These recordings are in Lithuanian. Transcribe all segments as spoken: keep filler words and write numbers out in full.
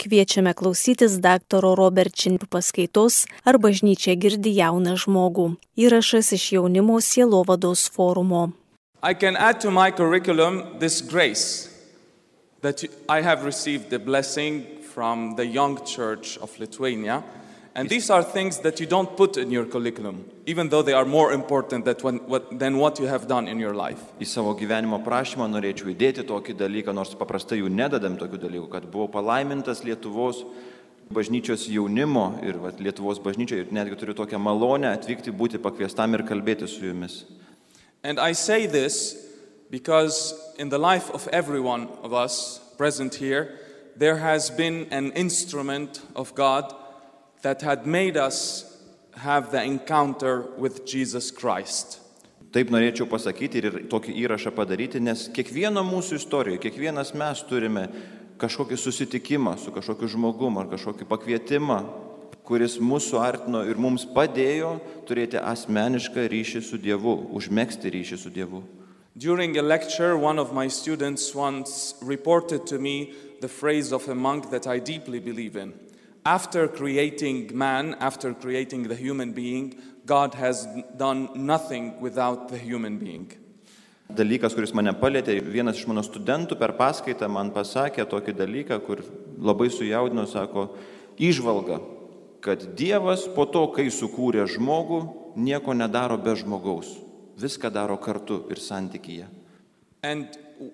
Kviečiame klausytis daktaro Robert Činpių paskaitos Ar bažnyčia girdi jauną žmogų. Įrašas iš jaunimo sielovados forumo. I can add to my curriculum this grace that I have received the blessing from the young church of Lithuania. And these are things that you don't put in your curriculum, even though they are more important than what, than what you have done in your life. Į savo gyvenimo prašymą norėčiau įdėti tokį dalyką, nors paprastai jų nededam tokių dalykų, kad buvau palaimintas Lietuvos bažnyčios jaunimo ir va, Lietuvos bažnyčioje ir netgi turiu tokią malonę atvykti, būti pakviestam ir kalbėti su jumis. And I say this because in the life of every one of us present here, there has been an instrument of God that had made us have the encounter with Jesus Christ. Taip norėčiau pasakyti ir tokį įrašą padaryti, nes kiekvieno mūsų istorijoje, kiekvienas mes turime kažkokį susitikimą su kažkokiu žmogumu ar kažkokį pakvietimą, kuris mūsų artino ir mums padėjo turėti asmenišką ryšį su Dievu, užmegzti ryšį su Dievu. During a lecture, one of my students once reported to me the phrase of a monk that I deeply believe in. After creating man, after creating the human being, God has done nothing without the human being. Dalykas, kuris mane palėtė, vienas iš mano studentų per paskaitą man pasakė tokį dalyką, kur labai sujaudino, sako, įžvalga, kad Dievas po to, kai sukūrė žmogų, nieko nedaro be žmogaus. Viską daro kartu ir santykyje. And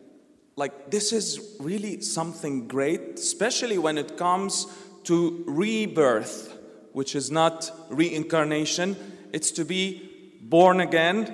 like this is really something great, especially when it comes to rebirth, which is not reincarnation, it's to be born again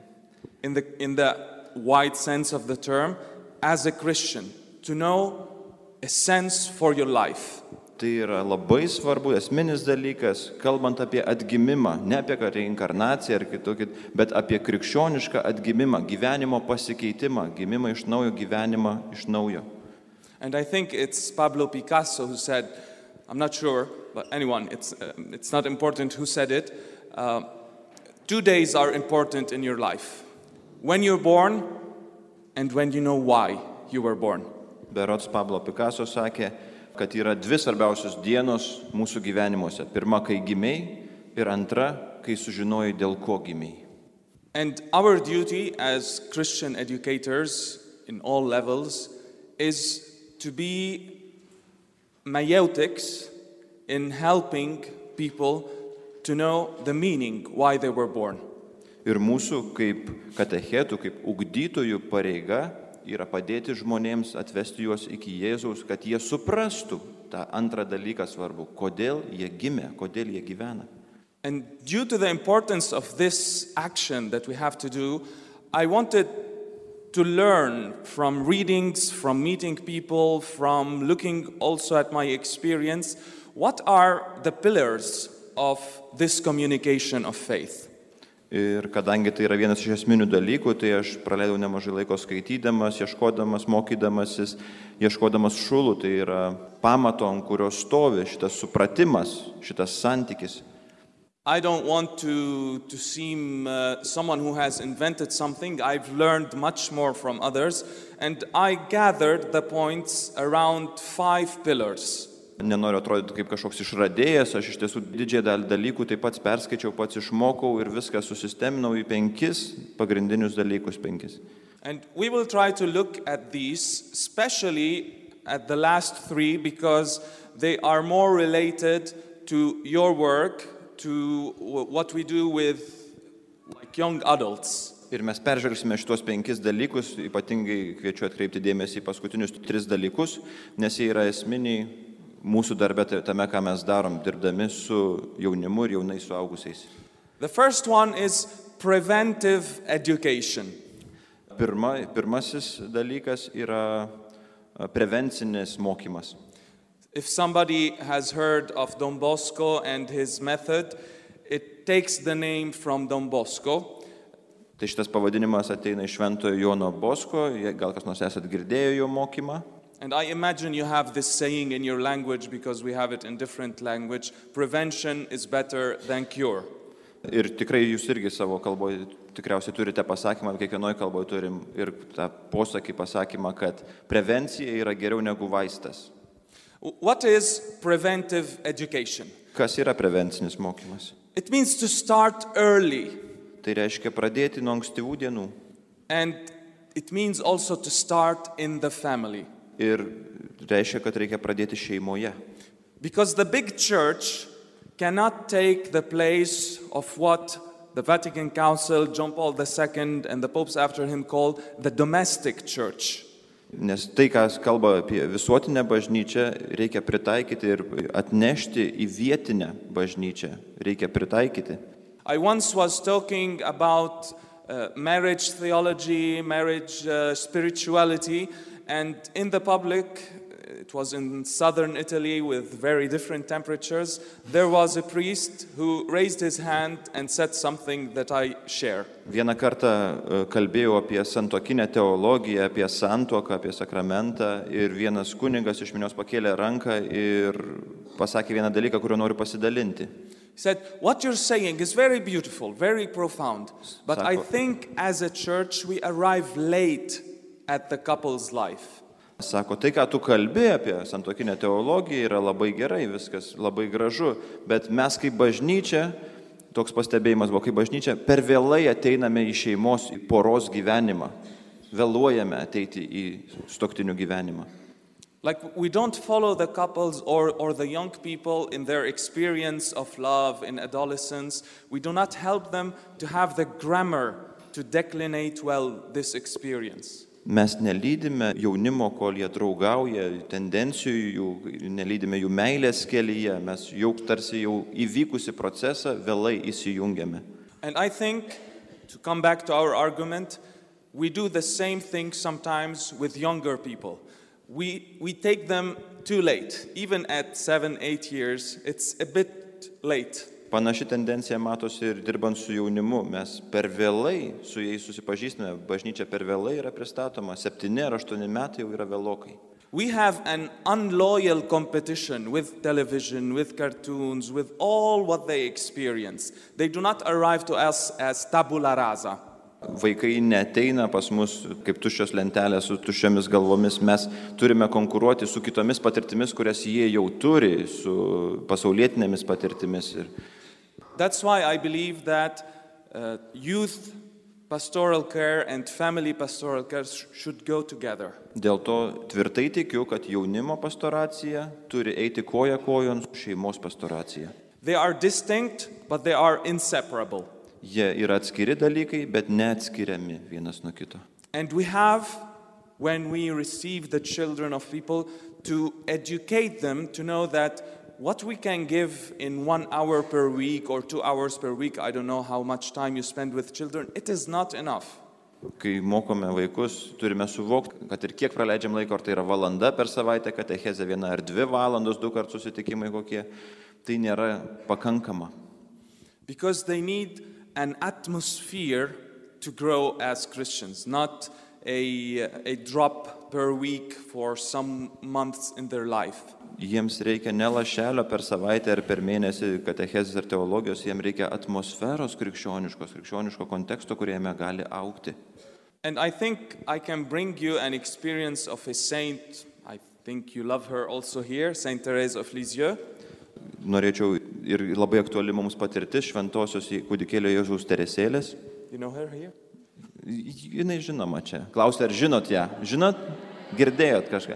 in the, in the wide sense of the term, as a Christian, to know a sense for your life. Tai yra labai svarbu, esminis dalykas, kalbant apie atgimimą, ne apie reinkarnaciją ar kitokį, bet apie krikščionišką atgimimą, gyvenimo pasikeitimą, gimimą iš naujo, gyvenimą iš naujo. And I think it's Pablo Picasso who said, I'm not sure, but anyone, it's, uh, it's not important who said it. Uh, two days are important in your life. When you're born and when you know why you were born. Berods Pablo Picasso sakė, kad yra dvi svarbiausios dienos mūsų gyvenimuose. Pirma, kai gimei ir antra, kai sužinojai, dėl ko gimei. And our duty as Christian educators in all levels is to be maiotics in helping people to know the meaning why they were born. Ir mūsų kaip katechetų, kaip ugdytojų pareiga yra padėti žmonėms, atvesti juos iki Jėzaus, kad jie suprastų tą antrą dalyką svarbu, kodėl jie gimė, kodėl jie gyvena. And due to the importance of this action that we have to do, I wanted to learn from readings, from meeting people, from looking also at my experience, what are the pillars of this communication of faith? Ir kadangi tai yra vienas iš esminių dalykų, tai aš praleidau nemažai laiko skaitydamas, ieškodamas, mokydamasis, ieškodamas šulų, tai yra pamato, ant kurio stovi šitas supratimas, šitas santykis. I don't want to, to seem uh, someone who has invented something. I've learned much more from others, and I gathered the points around five pillars. Nenoriu atrodyti kaip kažkoks išradėjas, aš iš tiesų didžiąją dalį dalykų taip pat perskaičiau, pats išmokau ir viską susisteminau į penkis pagrindinius dalykus, penkis. And we will try to look at these, especially at the last three, because they are more related to your work, to what we do with like young adults. Ir mes peržvelgsime šitos penkis dalykus, ypatingai kviečiu atkreipti dėmesį į paskutinius tris dalykus, nes jie yra esminiai mūsų darbe tame, ką mes darom, dirbdami su jaunimu ir jaunais suaugusiais. The first one is preventive education. Pirma, pirmasis dalykas yra prevencinis mokymas. If somebody has heard of Don Bosco and his method, it takes the name from Don Bosco. Tai šitas pavadinimas ateina iš Šventojo Jono Bosko, gal kas nors esat girdėję jo mokymą. And I imagine you have this saying in your language because we have it in different language, prevention is better than cure. Ir tikrai jūs irgi savo kalboje tikriausiai turite pasakymą, kiekvienoje kalboje turim ir tą posakį pasakymą, kad prevencija yra geriau negu vaistas. What is preventive education? Kas yra prevencinis mokymas? It means to start early. Tai reiškia pradėti nuo ankstyvų dienų. And it means also to start in the family. Ir reiškia, kad reikia pradėti šeimoje. Because the big church cannot take the place of what the Vatican Council, John Paul the Second, and the popes after him called the domestic church. Nes tai, kas kalba apie visuotinę bažnyčią, reikia pritaikyti ir atnešti į vietinę bažnyčią. Reikia pritaikyti. I once was talking about uh, marriage theology, marriage uh, spirituality, and in the public, it was in southern Italy with very different temperatures, there was a priest who raised his hand and said something that I share. Vieną kartą kalbėjau apie santuokinę teologiją, apie santuoką, apie sakramentą ir vienas kunigas iš minios pakėlė ranką ir pasakė vieną dalyką, kuriuo noriu pasidalinti. He said, what you're saying is very beautiful, very profound, but I think as a church we arrive late at the couple's life. Sako, tai, ką tu kalbi apie santuokinę teologiją, yra labai gerai, viskas labai gražu, bet mes kaip bažnyčia, toks pastebėjimas buvo, kaip bažnyčia, per vėlai ateiname į šeimos, į poros gyvenimą, vėluojame ateiti į sutuoktinių gyvenimą. Like we don't follow the couples or, or the young people in their experience of love in adolescence. We do not help them to have the grammar to declinate well this experience. Mes nelydime jaunimo, kol jie draugauja, tendencijų jų, nelydime jų meilės kelyje, mes jau tarsi jau įvykusi procesą vėlai įsijungiame. And I think, to come back to our argument, we do the same thing sometimes with younger people. We, we take them too late, even at seven, eight years, it's a bit late. Panaši tendencija matosi ir dirbant su jaunimu. Mes per vėlai su jais susipažįstame, bažnyčia per vėlai yra pristatoma, septyni ar aštuoni metai jau yra vėlokai. We have an unloyal competition with television, with cartoons, with all what they experience. They do not arrive to us as tabula rasa. Vaikai neteina pas mus kaip tuščios lentelės su tuščiomis galvomis. Mes turime konkuruoti su kitomis patirtimis, kurias jie jau turi, su pasaulietinėmis patirtimis. That's why I believe that uh, youth pastoral care and family pastoral care should go together. Dėl to tvirtai tikiu, kad jaunimo pastoracija turi eiti koja kojon su šeimos pastoracija. They are distinct, but they are inseparable. Jie yra atskiri dalykai, bet neatskiriami vienas nuo kito. And we have, when we receive the children of people, to educate them to know that what we can give in one hour per week or two hours per week, I don't know how much time you spend with children, it is not enough. Kai mokome vaikus, turime suvokti, kad ir kiek praleidžiam laiko, ar tai yra valanda per savaitę, katechezė viena ar dvi valandos, du kart susitikimai kokie, tai nėra pakankama. Because they need an atmosphere to grow as Christians, not a, a drop per week for some months in their life. Jiems reikia ne lašelio per savaitę ar per mėnesį katechezės ar teologijos, jiems reikia atmosferos krikščioniškos, krikščioniško konteksto, kuriame gali augti. And I think I can bring you an experience of a saint, I think you love her also here, Saint Thérèse of Lisieux. Norėčiau ir labai aktuali mums patirtis šventosios kūdikėlio Jėzaus Teresėlės. You know her here? Jinai žinoma čia. Klausia, ar žinot ją? Žinot? Girdėjot kažką?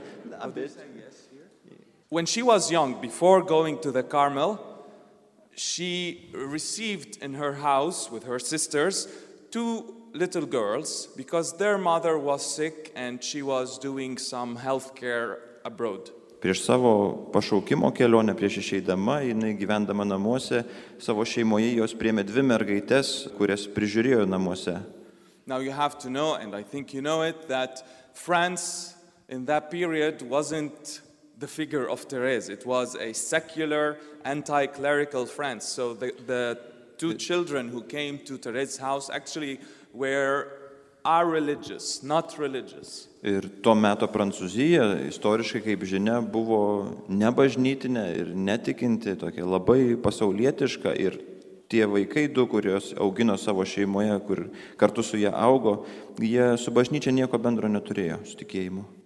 When she was young, before going to the Carmel, she received in her house with her sisters two little girls because their mother was sick and she was doing some health care abroad. Prieš savo pašaukimo kelionę, prieš išeidama, jinai gyvendama namuose, savo šeimoje jos priėmė dvi mergaitės, kurias prižiūrėjo namuose. Now you have to know, and I think you know it, that France in that period wasn't the figure of Thérèse. It was a secular, anti-clerical France. So the, the two children who came to Thérèse's house actually were are religious, not religious. Ir tuo metu Prancūzija istoriškai, kaip žinia, buvo nebažnytinė ir netikinti, tokia labai pasaulietiška. Ir tie vaikai du, kurios augino savo šeimoje, kur kartu su jie augo, jie su bažnyčia nieko bendro neturėjo, su tikėjimu.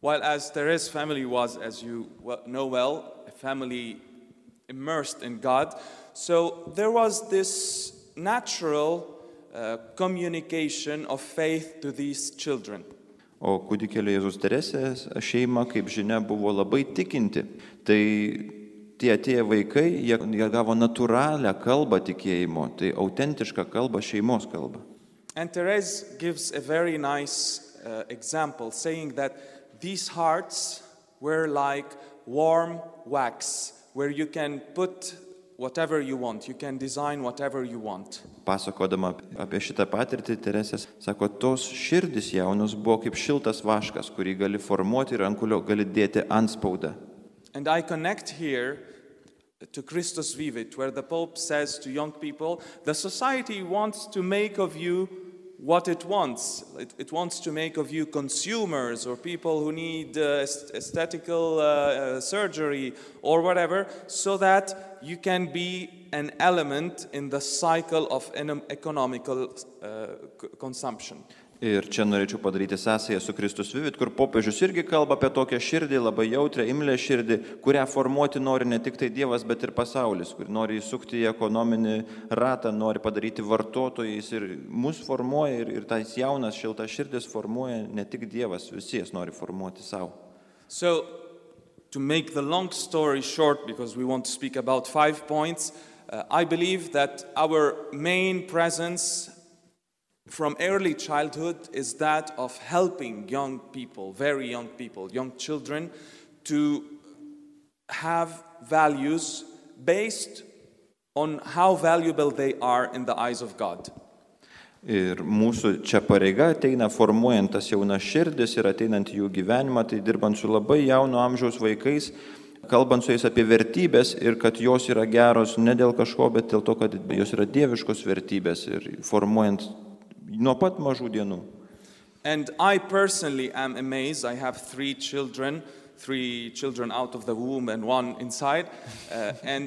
While as Therese's family was, as you know well, a family immersed in God, so there was this natural uh, communication of faith to these children. O kūdikėlio Jėzus Teresės šeima, kaip žinia, buvo labai tikinti. Tai tie atėję vaikai, jie, jie gavo natūralią kalbą tikėjimo, tai autentišką kalbą, šeimos kalbą. And Therese gives a very nice uh, example, saying that these hearts were like warm wax, where you can put whatever you want, you can design whatever you want. Pasakodama apie šitą patirtį, Teresės sako, tos širdis jaunos buvo kaip šiltas vaškas, kurį gali formuoti ir ant kurio gali dėti antspaudą. And I connect here to Christus Vivit, where the Pope says to young people, the society wants to make of you what it wants. It, it wants to make of you consumers or people who need uh, aesthetical uh, uh, surgery or whatever, so that you can be an element in the cycle of an economical uh, consumption. Ir čia norėčiau padaryti sąsają su Christus Vivit, kur popiežius irgi kalba apie tokią širdį, labai jautrę, imlią širdį, kurią formuoti nori ne tik tai Dievas, bet ir pasaulis, kur nori įsukti į ekonominį ratą, nori padaryti vartotojais ir mus formuoja ir, ir tais jaunas šiltas širdis formuoja ne tik Dievas, visi jas nori formuoti savo. So, to make the long story short, because we want to speak about five points, uh, I believe that our main presence from early childhood is that of helping young people, very young people, young children, to have values based on how valuable they are in the eyes of God. Ir mūsų čia pareiga ateina formuojant tas jaunas širdis ir ateinant jų gyvenimą, tai dirbant su labai jauno amžiaus vaikais, kalbant su jais apie vertybės ir kad jos yra geros ne dėl kažko, bet dėl to, kad jos yra dieviškos vertybės ir formuojant nuo pat mažų dienų. And I personally am amazed. I have three children, three children out of the womb and one inside. Uh, and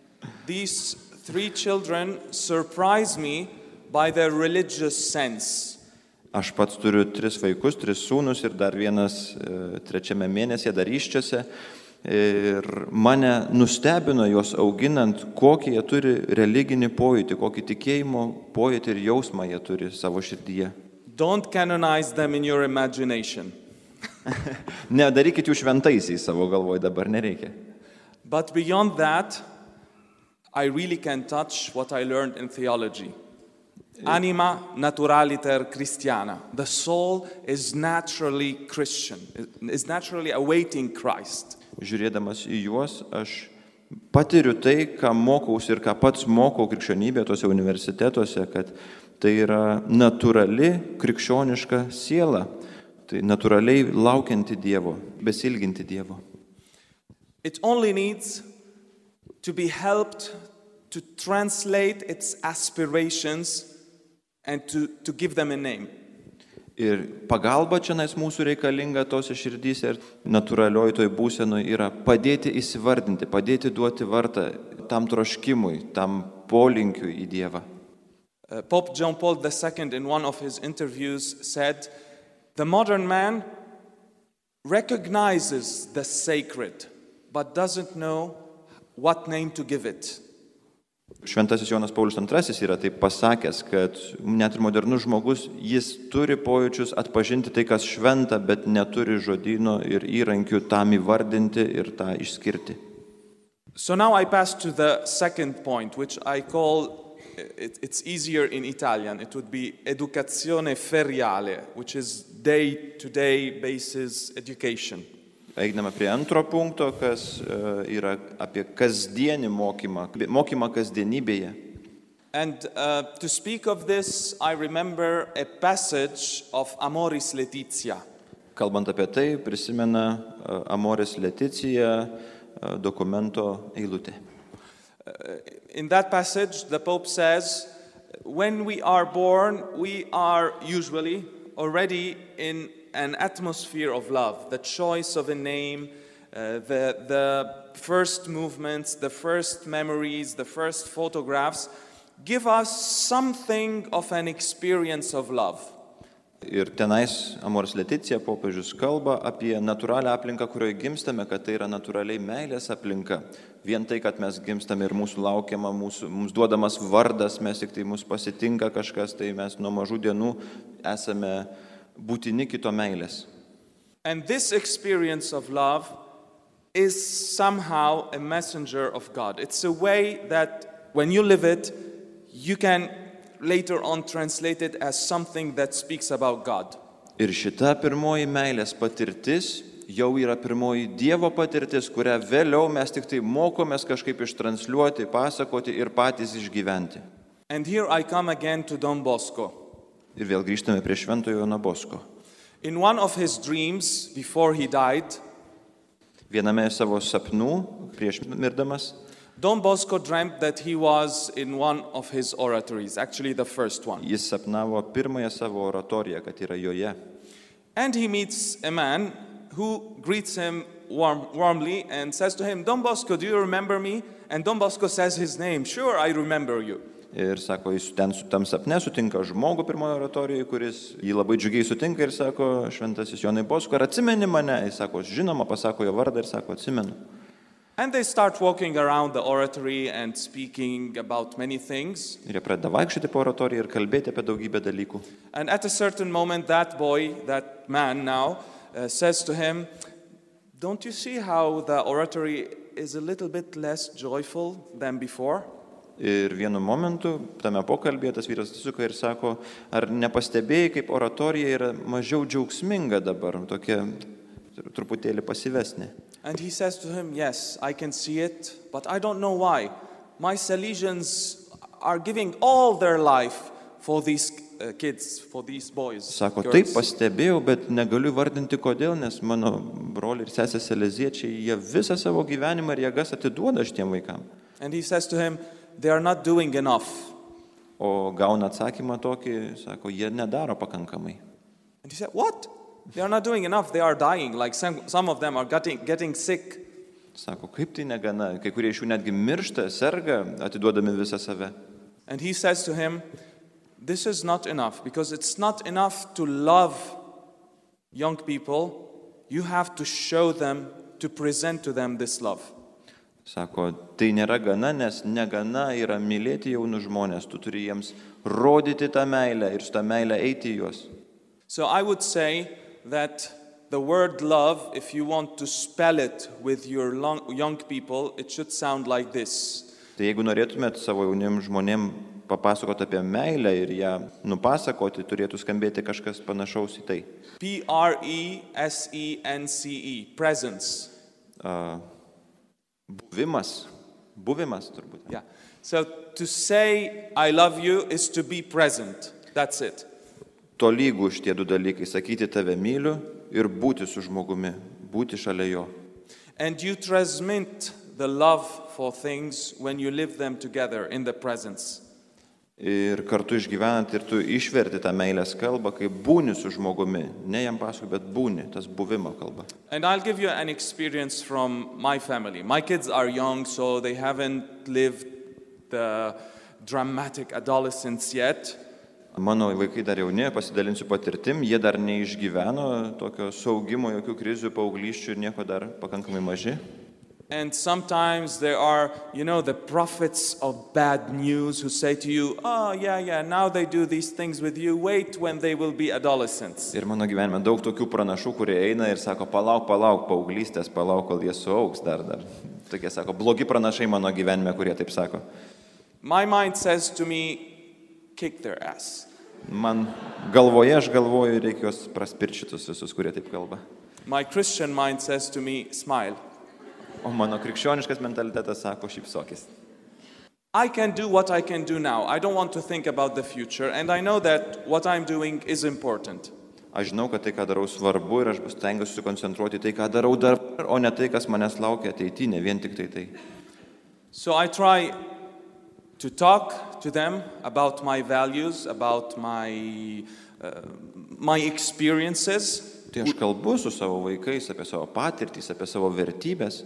these three children surprise me by their religious sense. Aš pats turiu tris vaikus, tris sūnus ir dar vienas e, trečiame mėnesyje dar iščiose. Ir mane nustebino juos auginant, kokį jie turi religinį pojūtį, kokį tikėjimo pojūtį ir jausmą jie turi savo širdyje. Don't canonize them in your imagination. Nedarykit jų šventaisiais savo galvoje, dabar nereikia. But beyond that, I really can touch what I learned in theology. Anima naturaliter Christiana. The soul is naturally Christian, is naturally awaiting Christ. Žiūrėdamas į juos, aš patiriu tai, ką mokausi ir ką pats mokau krikščionybėje tose universitetuose, kad tai yra natūrali krikščioniška siela, tai natūraliai laukianti Dievo, besilginti Dievo. It only needs to be helped to translate its aspirations and to, to give them a name. Ir pagalba čia nais mūsų reikalinga tose širdyse ir natūralioj toj būsenoj yra padėti įsivardinti, padėti duoti vartą tam troškimui, tam polinkiui į Dievą. Uh, Pope John Paul the Second in one of his interviews said, the modern man recognizes the sacred, but doesn't know what name to give it. Šventasis Jonas Paulius antrasis yra taip pasakęs, kad net ir modernus žmogus, jis turi pojūčius atpažinti tai, kas šventa, bet neturi žodyno ir įrankių tam įvardinti ir tą išskirti. So now I pass to the second point, which I call, it, it's easier in Italian, it would be educazione feriale, which is day-to-day basis education. Einame prie antro punkto, kas uh, yra apie kasdienį mokymą, mokymą kasdienybėje. And uh, to speak of this, I remember a passage of Amoris Laetitia. Kalbant apie tai, prisimena uh, Amoris Laetitia uh, dokumento eilutė. Uh, in that passage, the Pope says, when we are born, we are usually already in an atmosphere of love, the choice of a name, uh, the, the first movements, the first memories, the first photographs give us something of an experience of love. Ir tenais Amoris Laetitia popiežius kalba apie natūralią aplinką, kurioje gimstame, kad tai yra natūraliai meilės aplinka. Vien tai, kad mes gimstame ir mūsų laukiama, mūsų, mums duodamas vardas, mes tik tai mus pasitinka kažkas, tai mes nuo mažų dienų esame būtini kito meilės. And this experience of love is somehow a messenger of God. It's a way that when you live it, you can later on translate it as something that speaks about God. Ir šita pirmoji meilės patirtis jau yra pirmoji Dievo patirtis, kurią vėliau mes tik tai mokomės kažkaip ištransliuoti, pasakoti ir patys išgyventi. And here I come again to Don Bosco. Ir vėl grįžtame prie Šventojo Jono Bosko. In one of his dreams before he died, viename savo sapnų prieš mirdamas, Don Bosco dreamt that he was in one of his oratories, actually the first one. Jis sapnavo pirmąją savo oratoriją, kad yra joje. And he meets a man who greets him warm, warmly and says to him, Don Bosco, do you remember me? And Don Bosco says his name, sure, I remember you. Ir sako, jis ten su tam sapne sutinka žmogų pirmojo oratorijoje, kuris jį labai džiugiai sutinka ir sako, Šventasis Jonai Bosko, ar atsimeni mane? Jis sako, žinoma, pasako jo vardą ir sako, atsimenu. And they start walking around the oratory and speaking about many things. Ir jie pradeda vaikščioti po oratoriją ir kalbėti apie daugybę dalykų. And at a certain moment, that boy, that man now, uh, says to him, don't you see how the oratory is a little bit less joyful than before? Ir vienu momentu tame pokalbėje tas vyras atsisuka ir sako, ar nepastebėjai, kaip oratorija yra mažiau džiaugsminga dabar, tokia truputėlį pasyvesnė. And he says to him, yes, I can see it, but I don't know why. My Salesians are giving all their life for these uh, kids, for these boys. Sako, taip pastebėjau, bet negaliu vardinti kodėl, nes mano broliai ir sesės saleziečiai, jie visą savo gyvenimą ir jėgas atiduoda šitiem vaikam. And he says to him, they are not doing enough. O gauna atsakymą tokį, sako, jie nedaro pakankamai. And he said, what? They are not doing enough, they are dying, like some, some of them are getting, getting sick. Sako, kaip tai negana, kai kurie iš jų netgi miršta, serga, atiduodami visą save. And he says to him, this is not enough, because it's not enough to love young people, you have to show them, to present to them this love. Sako, tai nėra gana, nes negana yra mylėti jaunus žmonės, tu turi jiems rodyti tą meilę ir su tą meilę eiti į juos. So I would say that the word love, if you want to spell it with your long, young people, it should sound like this. Tai jeigu norėtumėt savo jauniem žmonėm papasakoti apie meilę ir ją nupasakoti, turėtų skambėti kažkas panašaus į tai. P R E S E N C E, presence. Uh, buvimas, buvimas turbūt. Yeah. So to say I love you is to be present. That's it. Tolygų šitie du dalykai, sakyti tave myliu ir būti su žmogumi, būti šalia jo. And you transmit the love for things when you live them together in the presence. Ir kartu išgyvenant ir tu išverti tą meilės kalbą, kai būni su žmogumi, ne jam paskui, bet būni, tas buvimo kalba. And I'll give you an experience from my family. My kids are young, so they haven't lived the dramatic adolescence yet. Mano vaikai dar jauni, pasidalinsiu patirtim, jie dar neišgyveno tokio saugimo, jokių krizių, paauglysčių ir nieko dar pakankamai maži. And sometimes there are, you know, the prophets of bad news who say to you, oh, yeah, yeah, now they do these things with you, wait when they will be adolescents. Ir mano gyvenime daug tokių pranašų, kurie eina ir sako, palauk, palauk, paauglystės, palauk, kol jie suaugs dar, dar. Tokie sako, blogi pranašai mano gyvenime, kurie taip sako. My mind says to me, kick their ass. Man galvoje, aš galvoju, reikia juos praspirčitus visus, kurie taip kalba. My Christian mind says to me, smile. O mano krikščioniškas mentalitetas sako, šypsokis. I can do what I can do now. I don't want to think about the future, and I know that what I'm doing is important. Aš žinau, kad tai, ką darau, svarbu ir aš stengiuosi susikoncentruoti tai, ką darau dabar, o ne tai, kas manęs laukia ateityje, ne vien tik tai tai. So I try to talk to them about my values, about my, uh, my experiences. Tai aš kalbu su savo vaikais apie savo patirtis, apie savo vertybės.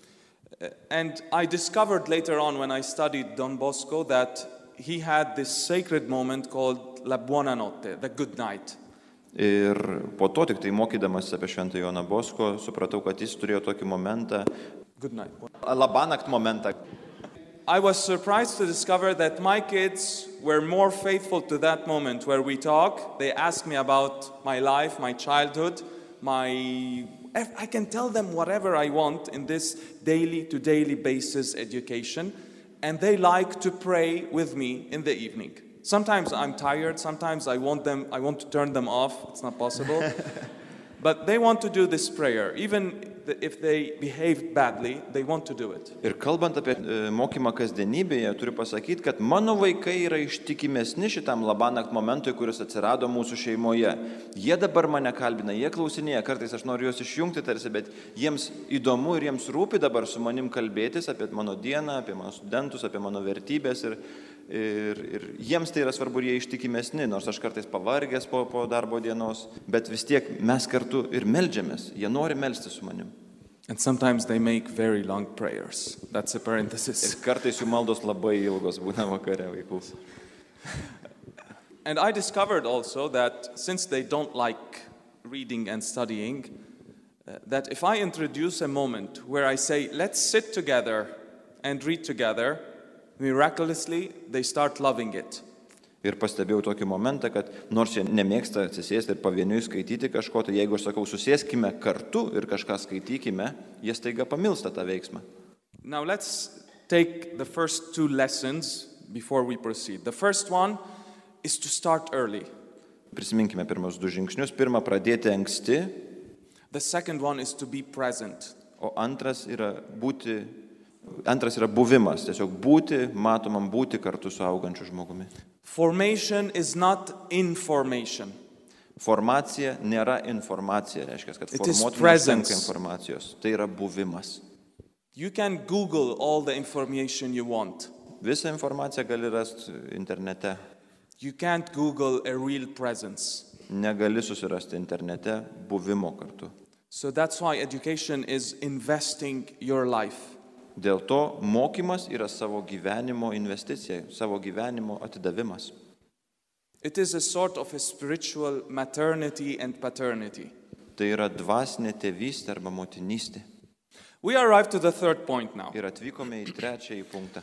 And I discovered later on when I studied Don Bosco that he had this sacred moment called La Buona Notte, the good night. Ir po to tik tai mokydamas apie Šventą Joną Bosko, supratau, kad jis turėjo tokį momentą, Good night. labanakt momentą. I was surprised to discover that my kids were more faithful to that moment where we talk. They ask me about my life, my childhood, my... I can tell them whatever I want in this daily to daily basis education, and they like to pray with me in the evening. Sometimes I'm tired, sometimes I want them, I want to turn them off, it's not possible. But they want to do this prayer, even if they behave badly, they want to do it. Ir kalbant apie e, mokymą kasdienybėje, turiu pasakyti, kad mano vaikai yra ištikimesni šitam labanakt momentui, kuris atsirado mūsų šeimoje. Jie dabar mane kalbina, jie klausinėja, kartais aš noriu juos išjungti tarsi, bet jiems įdomu ir jiems rūpi dabar su manim kalbėtis apie mano dieną, apie mano studentus, apie mano vertybės ir, ir, ir jiems tai yra svarbu ir jie ištikimesni, nors aš kartais pavargęs po, po darbo dienos, bet vis tiek mes kartu ir meldžiamės, jie nori melstis su manim. And sometimes they make very long prayers. That's a parenthesis. Ir kartais jų maldos labai ilgos būna vakare vaikų. And I discovered also that since they don't like reading and studying, uh, that if I introduce a moment where I say, let's sit together and read together, miraculously they start loving it. Ir pastebėjau tokį momentą, kad nors jie nemėgsta atsisėsti ir pavieniui skaityti kažko, tai jeigu aš sakau, susėskime kartu ir kažką skaitykime, jie staiga pamilsta tą veiksmą. Now let's take the first two lessons before we proceed. The first one is to start early. Prisiminkime pirmus du žingsnius. Pirma, pradėti anksti, The second one is to be present. o antras yra būti, antras yra buvimas, tiesiog būti, matomam būti kartu su augančiu žmogumi. Formation is not information. Formacija nėra informacija, reiškia, kad It is formuoti presence. neužtenka informacijos. Tai yra buvimas. You can Google all the information you want. Visą informaciją gali rasti internete. You can't Google a real presence. Negali susirasti internete buvimo kartu. So that's why education is investing your life. Dėl to mokymas yra savo gyvenimo investicija, savo gyvenimo atidavimas. It is a sort of a spiritual maternity and paternity. Tai yra dvasinė tėvystė arba motinystė. We arrive to the third point now. Ir atvykome į trečiąjį punktą.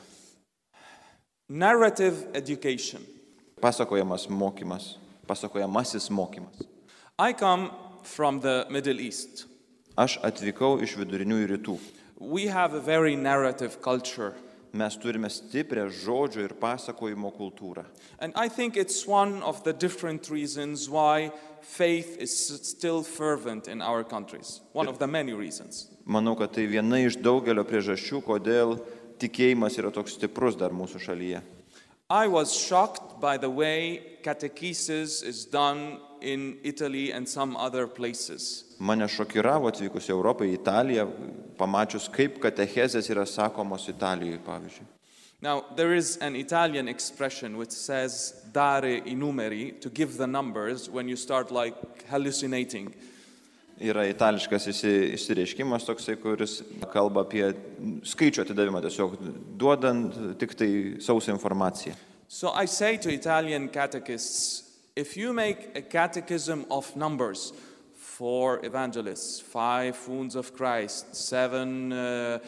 Narrative education. Pasakojamas mokymas, pasakojamasis mokymas. I come from the Middle East. Aš atvykau iš viduriniųjų rytų. We have a very narrative culture. Mes turime stiprią žodžio ir pasakojimo kultūrą. And I think it's one of the different reasons why faith is still fervent in our countries. One of the many reasons. Manau, kad tai viena iš daugelio priežasčių, kodėl tikėjimas yra toks stiprus dar mūsų šalyje. I was shocked by the way catechesis is done in Italy and some other places. Mane šokiravo atvykus į Europą, į Italiją, pamačius, kaip katechezės yra sakomos Italijoje, pavyzdžiui. Now, there is an Italian expression which says dare i numeri, to give the numbers when you start like hallucinating. Yra itališkas įsi- išsireiškimas toksai, kuris kalba apie skaičių atidavimą, tiesiog duodant tik tai sausą informaciją. So I say to Italian catechists, if you make a catechism of numbers, four evangelists, five wounds of Christ, seven uh,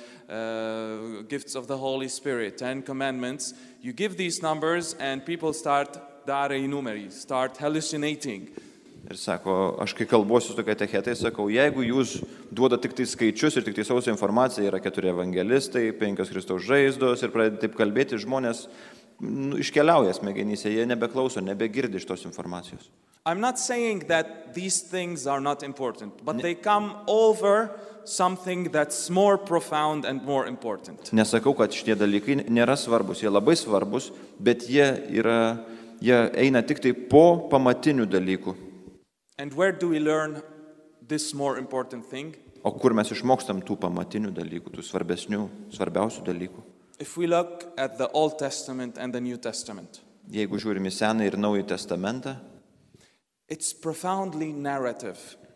uh, gifts of the Holy Spirit, ten commandments, you give these numbers and people start dare i numeri, start hallucinating. Ir sako, aš kai kalbuosiu su katechetai, sakau, jeigu jūs duoda tik tai skaičius ir tik tai sausą informaciją, yra keturi evangelistai, penkios Kristaus žaizdos ir pradeda taip kalbėti, žmonės nu, iškeliauja smegenyse, jie nebeklauso, nebegirdi iš tos informacijos. I'm not saying that these things are not important, but they come over something that's more profound and more important. Nesakau, kad šitie dalykai nėra svarbus, jie labai svarbus, bet jie, yra, jie eina tik tai po pamatinių dalykų. And where do we learn this more important thing? O kur mes išmokstam tų pamatinių dalykų, tų svarbesnių, svarbiausių dalykų? If we look at the Old Testament and the New Testament, Jeigu žiūrim į Seną ir Naują Testamentą, it's profoundly narrative.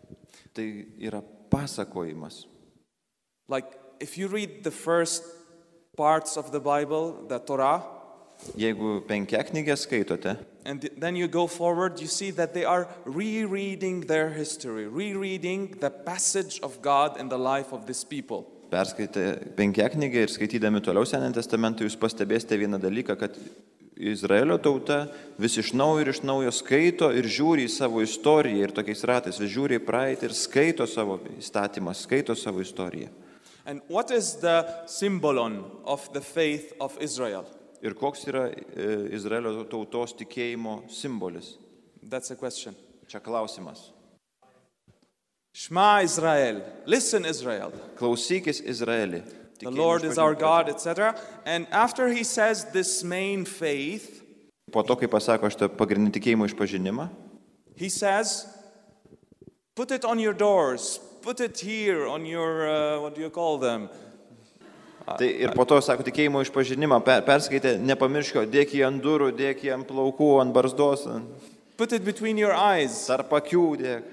tai yra pasakojimas. Like if you read the first parts of the Bible, the Torah, Jeigu penkiaknygę skaitote, and then you go forward, you see that they are rereading their history, rereading the passage of God in the life of these people. perskaitę penkiaknygę ir skaitydami toliau Senąjį testamentą, jūs pastebėsite vieną dalyką, kad Izraelio tauta vis iš naujo ir iš naujo skaito ir žiūri į savo istoriją ir tokiais ratais vis žiūri į praeitį ir skaito savo įstatymą, skaito savo istoriją. And what is the symbolon of the faith of Israel? Ir koks yra e, Izraelio tautos tikėjimo simbolis? That's a question. Čia klausimas. Shema Israel. Listen, Israel. Klausykis Izraelį. The Lord is our God, et cetera. And after he says this main faith, Po to, kai pasako šitą pagrindinį tikėjimo išpažinimą, he says, put it on your doors, put it here on your, uh, what do you call them? tai ir po to sako tikėjimo išpažinimą, per, perskaitė, nepamirškio, dėk jį ant durų, dėk jį ant plaukų, ant barzdos, Put it between your eyes. tarp akių dėk.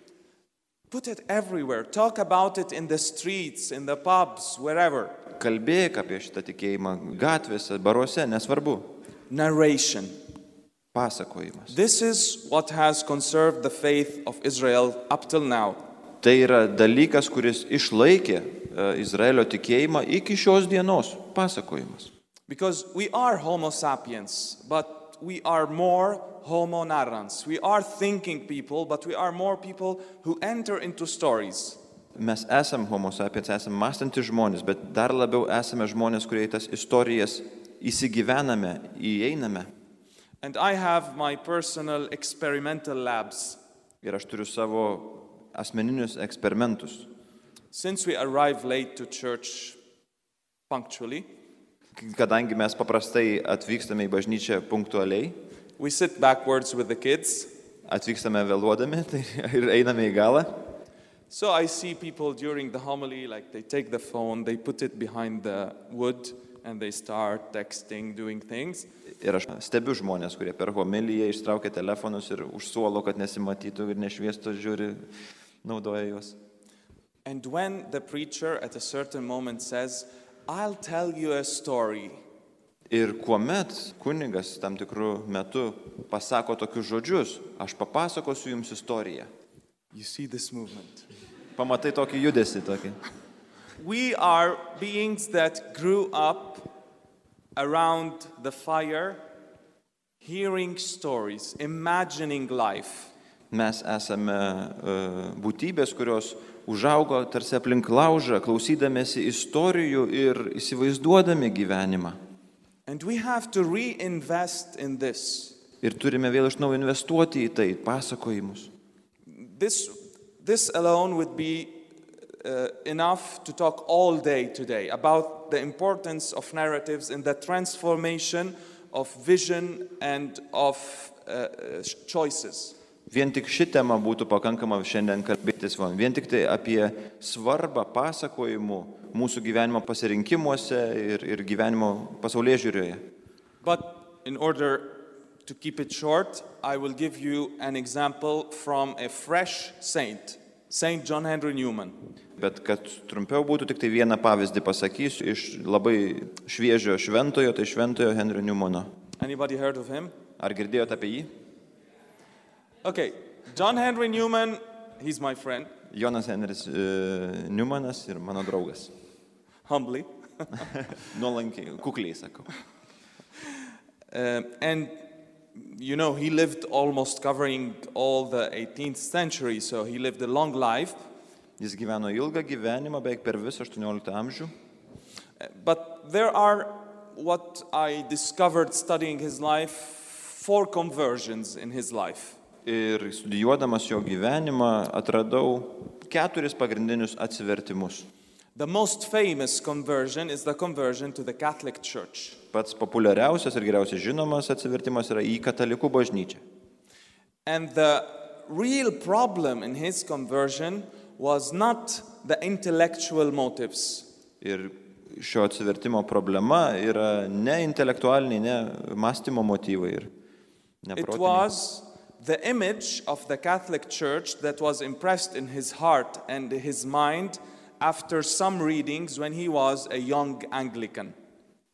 Put it everywhere. Talk about it in the streets, in the pubs, wherever. Kalbėk apie šitą tikėjimą gatvėse, baruose, nesvarbu. Narration. Pasakojimas. This is what has conserved the faith of Israel up till now. Tai yra dalykas, kuris išlaikė e, Izraelio tikėjimą iki šios dienos. Pasakojimas. Because we are Homo sapiens, but we are more Homo narrans. We are thinking people, but we are more people who enter into stories. Mes esam homo sapiens, esam mąstantys žmonės, bet dar labiau esame žmonės, kurie į tas istorijas įsigyvename, įeiname. And I have my personal experimental labs. Ir aš turiu savo asmeninius eksperimentus. Since we arrive late to church punctually, Kadangi mes paprastai atvykstame į bažnyčią punktualiai, we sit backwards with the kids. atvykstame vėluodami tai ir einame į galą. So I see people during the homily, like they take the phone, they put it behind the wood, and they start texting, doing things. Ir aš stebiu žmonės, kurie per homiliją ištraukia telefonus ir už suolo, kad nesimatytų ir nešviestų, žiūri, naudoja juos. And when the preacher at a certain moment says, I'll tell you a story, Ir kuomet kunigas tam tikrų metų pasako tokius žodžius, aš papasakosiu jums istoriją. you see this movement. Pamatai tokį judesį tokį. We are beings that grew up around the fire, hearing stories, imagining life. Mes esame uh, būtybės, kurios užaugo tarsi aplink laužą, klausydamėsi istorijų ir įsivaizduodami gyvenimą. And we have to reinvest in this. Ir turime vėl iš naujo investuoti į tai, pasakojimus. This, this alone would be uh, enough to talk all day today about the importance of narratives in the transformation of vision and of uh, choices. Vien tik ši tema būtų pakankama šiandien kalbėtis, vien tik tai apie svarbą pasakojimų mūsų gyvenimo pasirinkimuose ir, ir gyvenimo pasaulėžiūrėje. But in order to keep it short, I will give you an example from a fresh saint, Saint John Henry Newman. Bet kad trumpiau būtų, tik tai vieną pavyzdį pasakysiu iš labai šviežio šventojo, tai šventojo Henry Newmano. Anybody heard of him? Ar girdėjote apie jį? Okay, John Henry Newman, he's my friend, Jonas Henris e, Newmanas ir mano draugas. humbly. Nuolankiai, kukliai sakau. Uh, and, you know, he lived almost covering all the eighteenth century, so he lived a long life. Jis gyveno ilgą gyvenimą, beveik per visą aštuonioliktą amžių. Uh, But there are, what I discovered studying his life, four conversions in his life. Ir studijuodamas jo gyvenimą atradau keturis pagrindinius atsivertimus. The most famous conversion is the conversion to the Catholic Church. Pats populiariausias ir geriausiai žinomas atsivertimas yra į katalikų bažnyčią. And the real problem in his conversion was not the intellectual motives. Ir šio atsivertimo problema yra ne intelektualiniai, ne mąstymo motyvai ir ne It protiniai. was the image of the Catholic Church that was impressed in his heart and his mind after some readings when he was a young Anglican.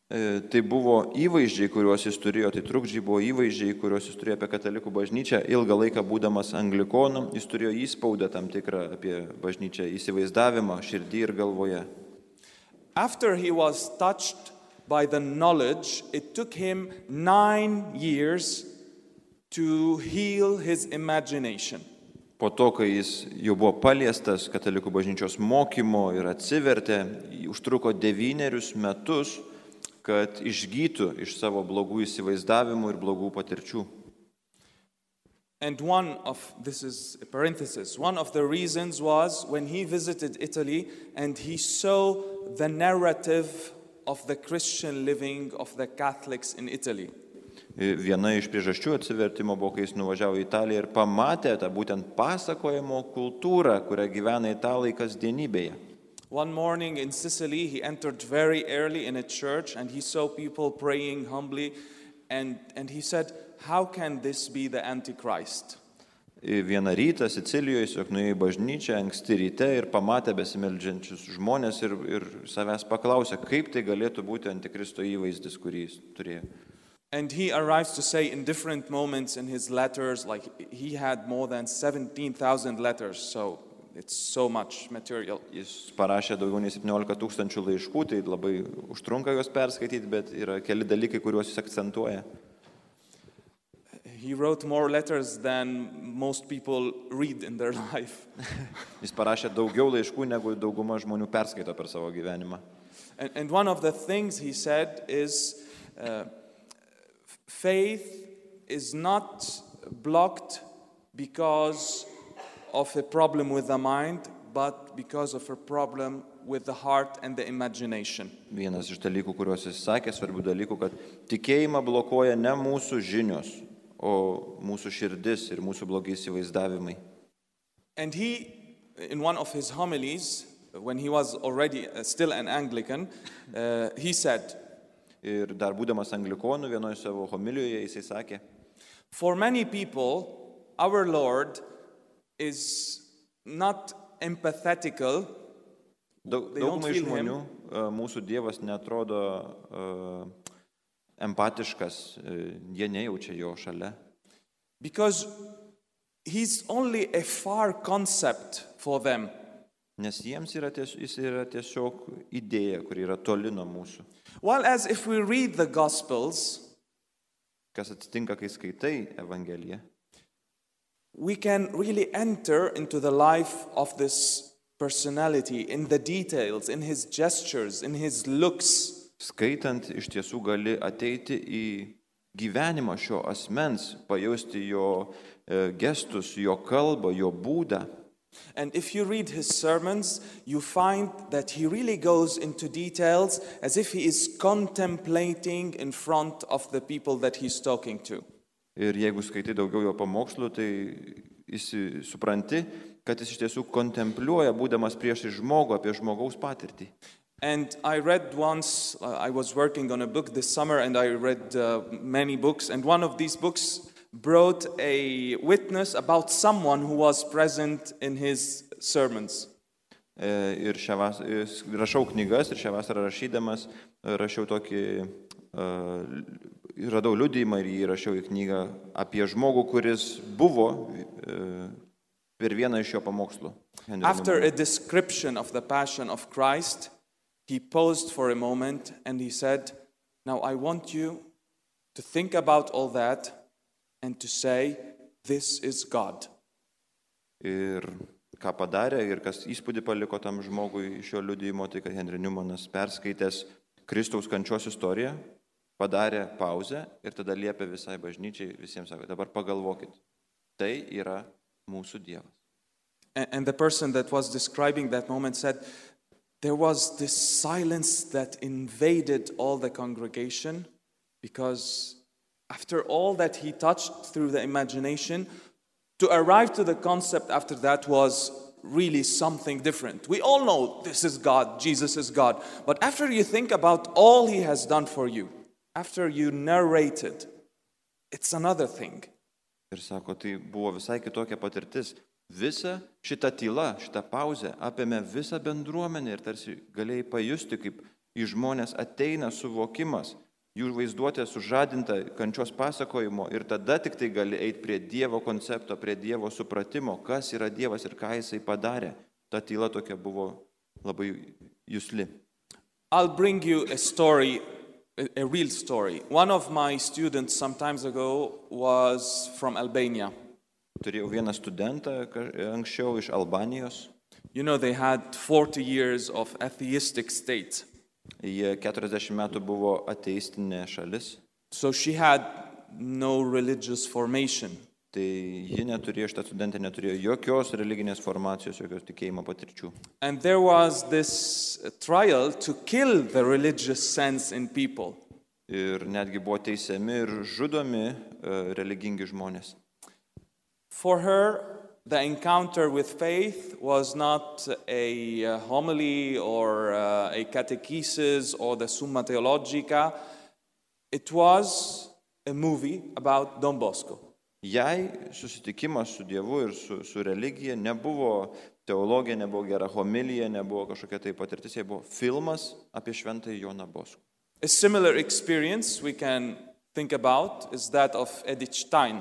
Tai buvo įvaizdžiai, kuriuos jis turėjo, tai trukdžiai buvo įvaizdžiai, kuriuos jis turėjo apie katalikų bažnyčią. Ilgą laiką būdamas anglikonu, jis turėjo įspaudą tam tikrą apie bažnyčią, įsivaizdavimą širdį ir galvoje. After he was touched by the knowledge, it took him nine years to heal his imagination. Po to, kai jis jau buvo paliestas katalikų bažnyčios mokymo ir atsivertė, užtruko devynerius metus, kad išgytų iš savo blogų įsivaizdavimų ir blogų patirčių. And one of, this is a parenthesis, one of the reasons was when he visited Italy and he saw the narrative of the Christian living of the Catholics in Italy. Viena iš priežasčių atsivertimo buvo, kai jis nuvažiavo į Italiją ir pamatė tą būtent pasakojimo kultūrą, kurią gyvena italai kasdienybėje. One morning in Sicily, he entered very early in a church and he saw people praying humbly and, and he said, how can this be the Antichrist? Vieną rytą Sicilijoje jis jog nuėjo į bažnyčią anksti ryte ir pamatė besimeldžiančius žmonės ir, ir savęs paklausė, kaip tai galėtų būti Antikristo įvaizdis, kurį jis turėjo. And he arrives to say in different moments in his letters, like he had more than seventeen thousand letters, so it's so much material. Jis parašė daugiau nei septyniolika tūkstančių laiškų, tai labai užtrunka juos perskaityti, bet yra keli dalykai, kuriuos jis akcentuoja. He wrote more letters than most people read in their life. Jis parašė daugiau laiškų, negu dauguma žmonių perskaito per savo gyvenimą. And, and one of the things he said is, uh, faith is not blocked because of a problem with the mind, but because of a problem with the heart and the imagination. Vienas iš dalykų, kuriuos jis sakė, svarbių dalykų, kad tikėjimą blokuoja ne mūsų žinios, o mūsų širdis ir mūsų blogi įsivaizdavimai. And he, in one of his homilies, when he was already uh, still an Anglican, uh, he said, Ir dar būdamas anglikonu, vienoje savo homilijoje jisai sakė, for many people, our Lord is not empathetical. Daug, daugumai žmonių uh, mūsų Dievas netrodo uh, empatiškas, uh, jie nejaučia jo šalia. Because he's only a far concept for them. Nes jiems yra, ties, jis yra tiesiog idėja, kuri yra toli nuo mūsų. While as if we read the Gospels, kas atsitinka, kai skaitai Evangeliją, we can really enter into the life of this personality, in the details, in his gestures, in his looks. Skaitant, iš tiesų gali ateiti į gyvenimą šio asmens, pajausti jo gestus, jo kalbą, jo būdą. And if you read his sermons, you find that he really goes into details as if he is contemplating in front of the people that he's talking to. Ir jeigu skaitai daugiau jo pamokslų, tai jis supranti, kad jis iš tiesų kontempliuoja, būdamas priešai žmogų, apie žmogaus patirtį. And I read once, uh, I was working on a book this summer and I read uh, many books, and one of these books brought a witness about someone who was present in his sermons. Ir šią vasarą rašau knygas ir šią vasarą rašydamas rašiau tokį, radau liudijimą ir jį rašiau į knygą apie žmogų, kuris buvo per vieną iš jo pamokslų. After a description of the passion of Christ, he paused for a moment and he said, now I want you to think about all that and to say, this is God. Ir ką padarė ir kas įspūdį paliko tam žmogui iš jo liudijimo, tai kad Henry Newmanas perskaitęs Kristaus kančios istoriją, padarė pauzę ir tada liepė visai bažnyčiai, visiems sako, dabar pagalvokit, tai yra mūsų Dievas. And, and the person that was describing that moment said, there was this silence that invaded all the congregation because after all that he touched through the imagination, to arrive to the concept after that was really something different. We all know this is God, Jesus is God. But after you think about all he has done for you, after you narrate it, it's another thing. Ir sako, tai buvo visai kitokia patirtis. Visa šita tyla, šita pauzė apėmė visą bendruomenę ir tarsi galėjai pajusti, kaip į žmonės ateina suvokimas, jų vaizduotė sužadinta kančios pasakojimo ir tada tik tai gali eiti prie Dievo koncepto, prie Dievo supratimo, kas yra Dievas ir ką Jisai padarė. Ta tyla tokia buvo labai jusli. I'll bring you a story, a, a real story. One of my students some times ago was from Albania. Turėjau vieną studentą anksčiau iš Albanijos. You know, they had forty years of atheistic state. Jie keturiasdešimt metų buvo ateistinė šalis. So she had no religious formation. Tai ji neturėjo, šitą studentę neturėjo jokios religinės formacijos, jokios tikėjimo patirčių. And there was this trial to kill the religious sense in people. Ir netgi buvo teisiami ir žudomi uh, religingi žmonės. For her, the encounter with faith was not a uh, homily or uh, a catechesis or the Summa Theologica. It was a movie about Don Bosco. Jai susitikimas su Dievu ir su, su religija nebuvo teologija, nebuvo gera homilija, nebuvo kažkokia tai patirtis, jai buvo filmas apie šventąjį Joną Boskų. A similar experience we can think about is that of Edith Stein.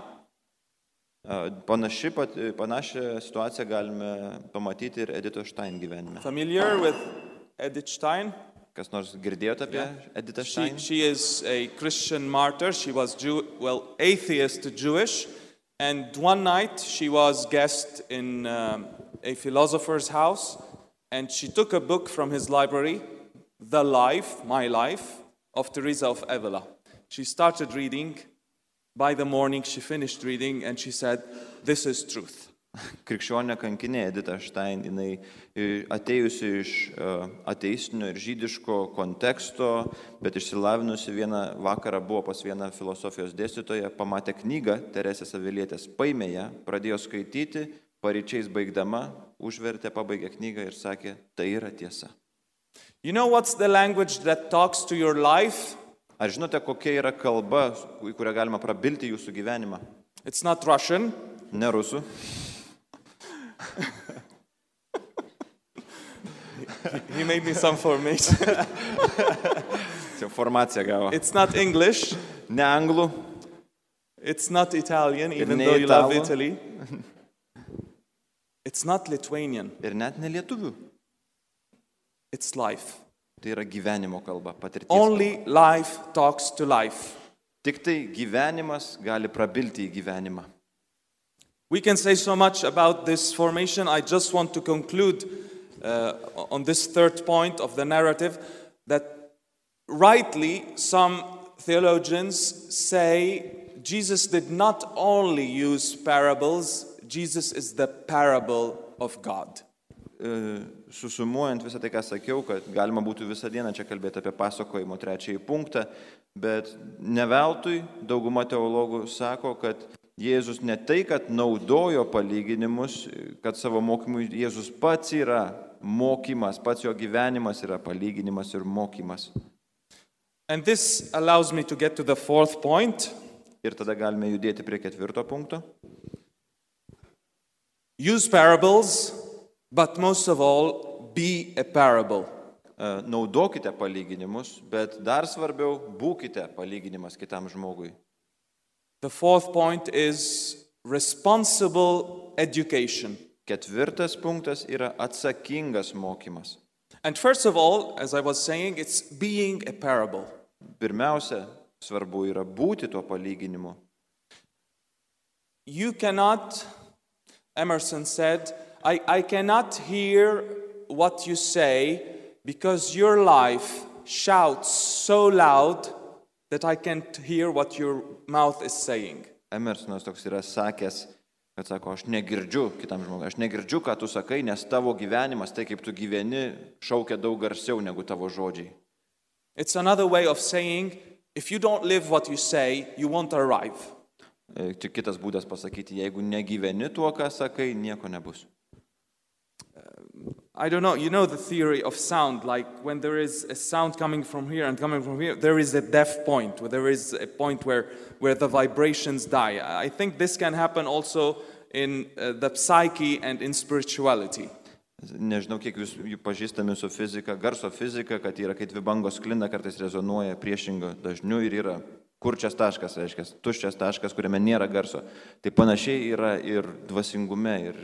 Panaši, panašią situaciją galime pamatyti ir Editos Stein gyvenime. Familiar with Edith Stein? Kas nors girdėjote apie yeah. Edith Stein? She, she is a Christian martyr. She was Jew, well, atheist Jewish. And one night she was guest in um, a philosopher's house. And she took a book from his library, The Life, My Life, of Teresa of Avila. She started reading. By the morning she finished reading and she said, "This is truth." Krikščionė kankinė Edita Stein, jinai atėjusi iš ateistinio ir žydiško konteksto, bet išsilavinusi vieną vakarą buvo pas vieną filosofijos dėstytoją, pamatė knygą Teresės Avilietės, paėmė ją, pradėjo skaityti, paryčiais baigdama, užvertė, pabaigė knygą ir sakė, tai yra tiesa. You know what's the language that talks to your life? Ar žinote, kokia yra kalba, į kurią galima prabilti jūsų gyvenimą? It's not Russian. Ne rusų. He made me some formation. Formacija gavo. It's not English. Ne anglų. It's not Italian, even though you love Italy. It's not Lithuanian. Ir net ne lietuvių. It's life. Tai yra gyvenimo kalba, patirties. Only life talks to life. Tik tai gyvenimas gali prabilti į gyvenimą. We can say so much about this formation. I just want to conclude uh, on this third point of the narrative that rightly some theologians say Jesus did not only use parables, Jesus is the parable of God. Susumuojant visą tai, ką sakiau, kad galima būtų visą dieną čia kalbėti apie pasakojimo trečiąjį punktą, bet ne veltui dauguma teologų sako, kad Jėzus ne tai, kad naudojo palyginimus, kad savo mokymui Jėzus pats yra mokymas, pats jo gyvenimas yra palyginimas ir mokymas. And this allows me to get to the fourth point. Ir tada galime judėti prie ketvirto punkto. Use parables, but most of all, be a parable. Naudokite palyginimus, bet dar svarbiau, būkite palyginimas kitam žmogui. The fourth point is responsible education. Ketvirtas punktas yra atsakingas mokymas. And first of all, as I was saying, it's being a parable. Pirmiausia, svarbu yra būti tuo palyginimu. You cannot, Emerson said, I, I cannot hear what you say because your life shouts so loud that I can't hear what your mouth is saying. Emersonas toks yra sakęs, kad sako, aš negirdžiu kitam žmogui, aš negirdžiu, ką tu sakai, nes tavo gyvenimas, tai kaip tu gyveni, šaukia daug garsiau negu tavo žodžiai. It's another way of saying, if you don't live what you say, you won't arrive. Tik kitas būdas pasakyti, jeigu negyveni tuo, ką sakai, nieko nebus. I don't know, you know the theory of sound, like when there is a sound coming from here and coming from here, there is a deaf point, where there is a point where, where the vibrations die. I think this can happen also in uh, the psyche and in spirituality. Nežinau, kiek jūs jų pažįstami su fizika, garso fizika, kad yra, kai dvi bangos sklinda, kartais rezonuoja priešingo dažniu ir yra kurčias taškas, reiškia, tuščias taškas, kuriame nėra garso. Tai panašiai yra ir dvasingume. Ir...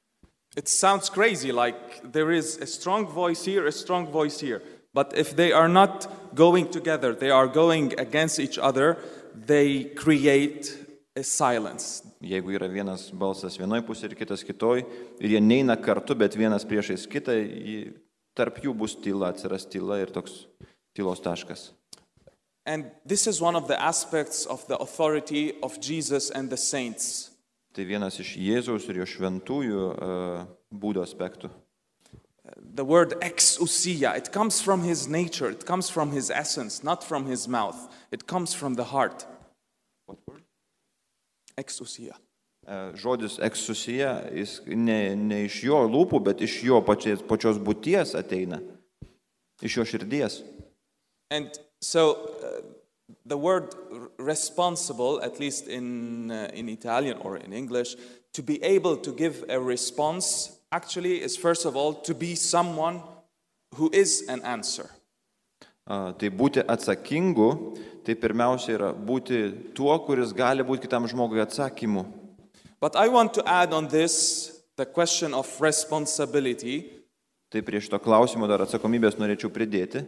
It sounds crazy, like there is a strong voice here, a strong voice here. But if they are not going together, they are going against each other, they create a silence. Jeigu yra vienas balsas vienoj pusėje ir kitas kitoj, ir jie neina kartu, bet vienas priešais kitą, tarp jų bus tyla, atsiras tyla ir toks tylos taškas. And this is one of the aspects of the authority of Jesus and the saints. Tai vienas iš Jėzaus ir jo šventųjų uh, būdo aspektų. The word exousia, it comes from his nature, it comes from his essence, not from his mouth. It comes from the heart. What word? Exousia. Uh, žodis exousia, jis ne, ne iš jo lūpų, bet iš jo pačios, pačios būties ateina, iš jo širdies. And so uh, the word responsible, at least in, uh, in Italian or in English, to be able to give a response actually is first of all to be someone who is an answer. Uh, tai būti atsakingu, tai pirmiausia yra būti tuo, kuris gali būti kitam žmogui atsakymu. But I want to add on this the question of responsibility. Tai prie šito klausimo dar atsakomybės norėčiau pridėti.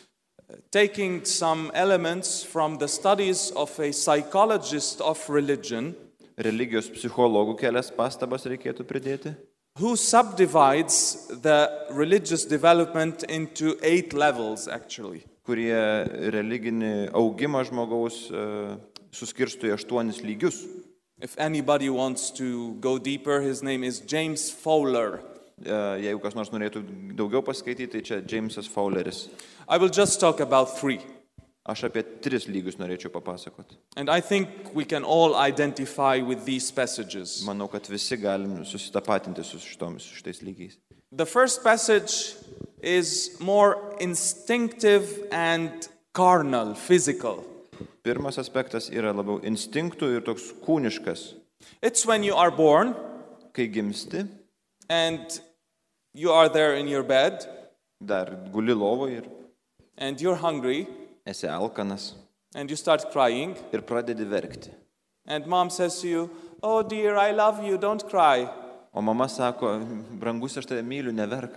Taking some elements from the studies of a psychologist of religion. Religijos psichologų kelias pastabas reikėtų pridėti. Who subdivides the religious development into eight levels actually. Kurie religinį augimą žmogaus uh, suskirsto į aštuonis lygius. If anybody wants to go deeper, his name is James Fowler. Uh, jeigu kas nors norėtų daugiau paskaityti, tai čia Jamesas Fowleris. I will just talk about three. Aš apie tris lygius norėčiau papasakoti. And I think we can all identify with these passages. Manau, kad visi galim susitapatinti su šitomis, su šitais lygiais. The first passage is more instinctive and carnal, physical. Pirmas aspektas yra labiau instinktų ir toks kūniškas. It's when you are born. Kai gimsti. And you are there in your bed. Dar guli lovoje ir. And you're hungry. Esi alkanas. And you start crying. Ir pradedi verkti. And mom says to you, "Oh dear, I love you, don't cry." O mama sako, brangus, aš tave myliu, neverk.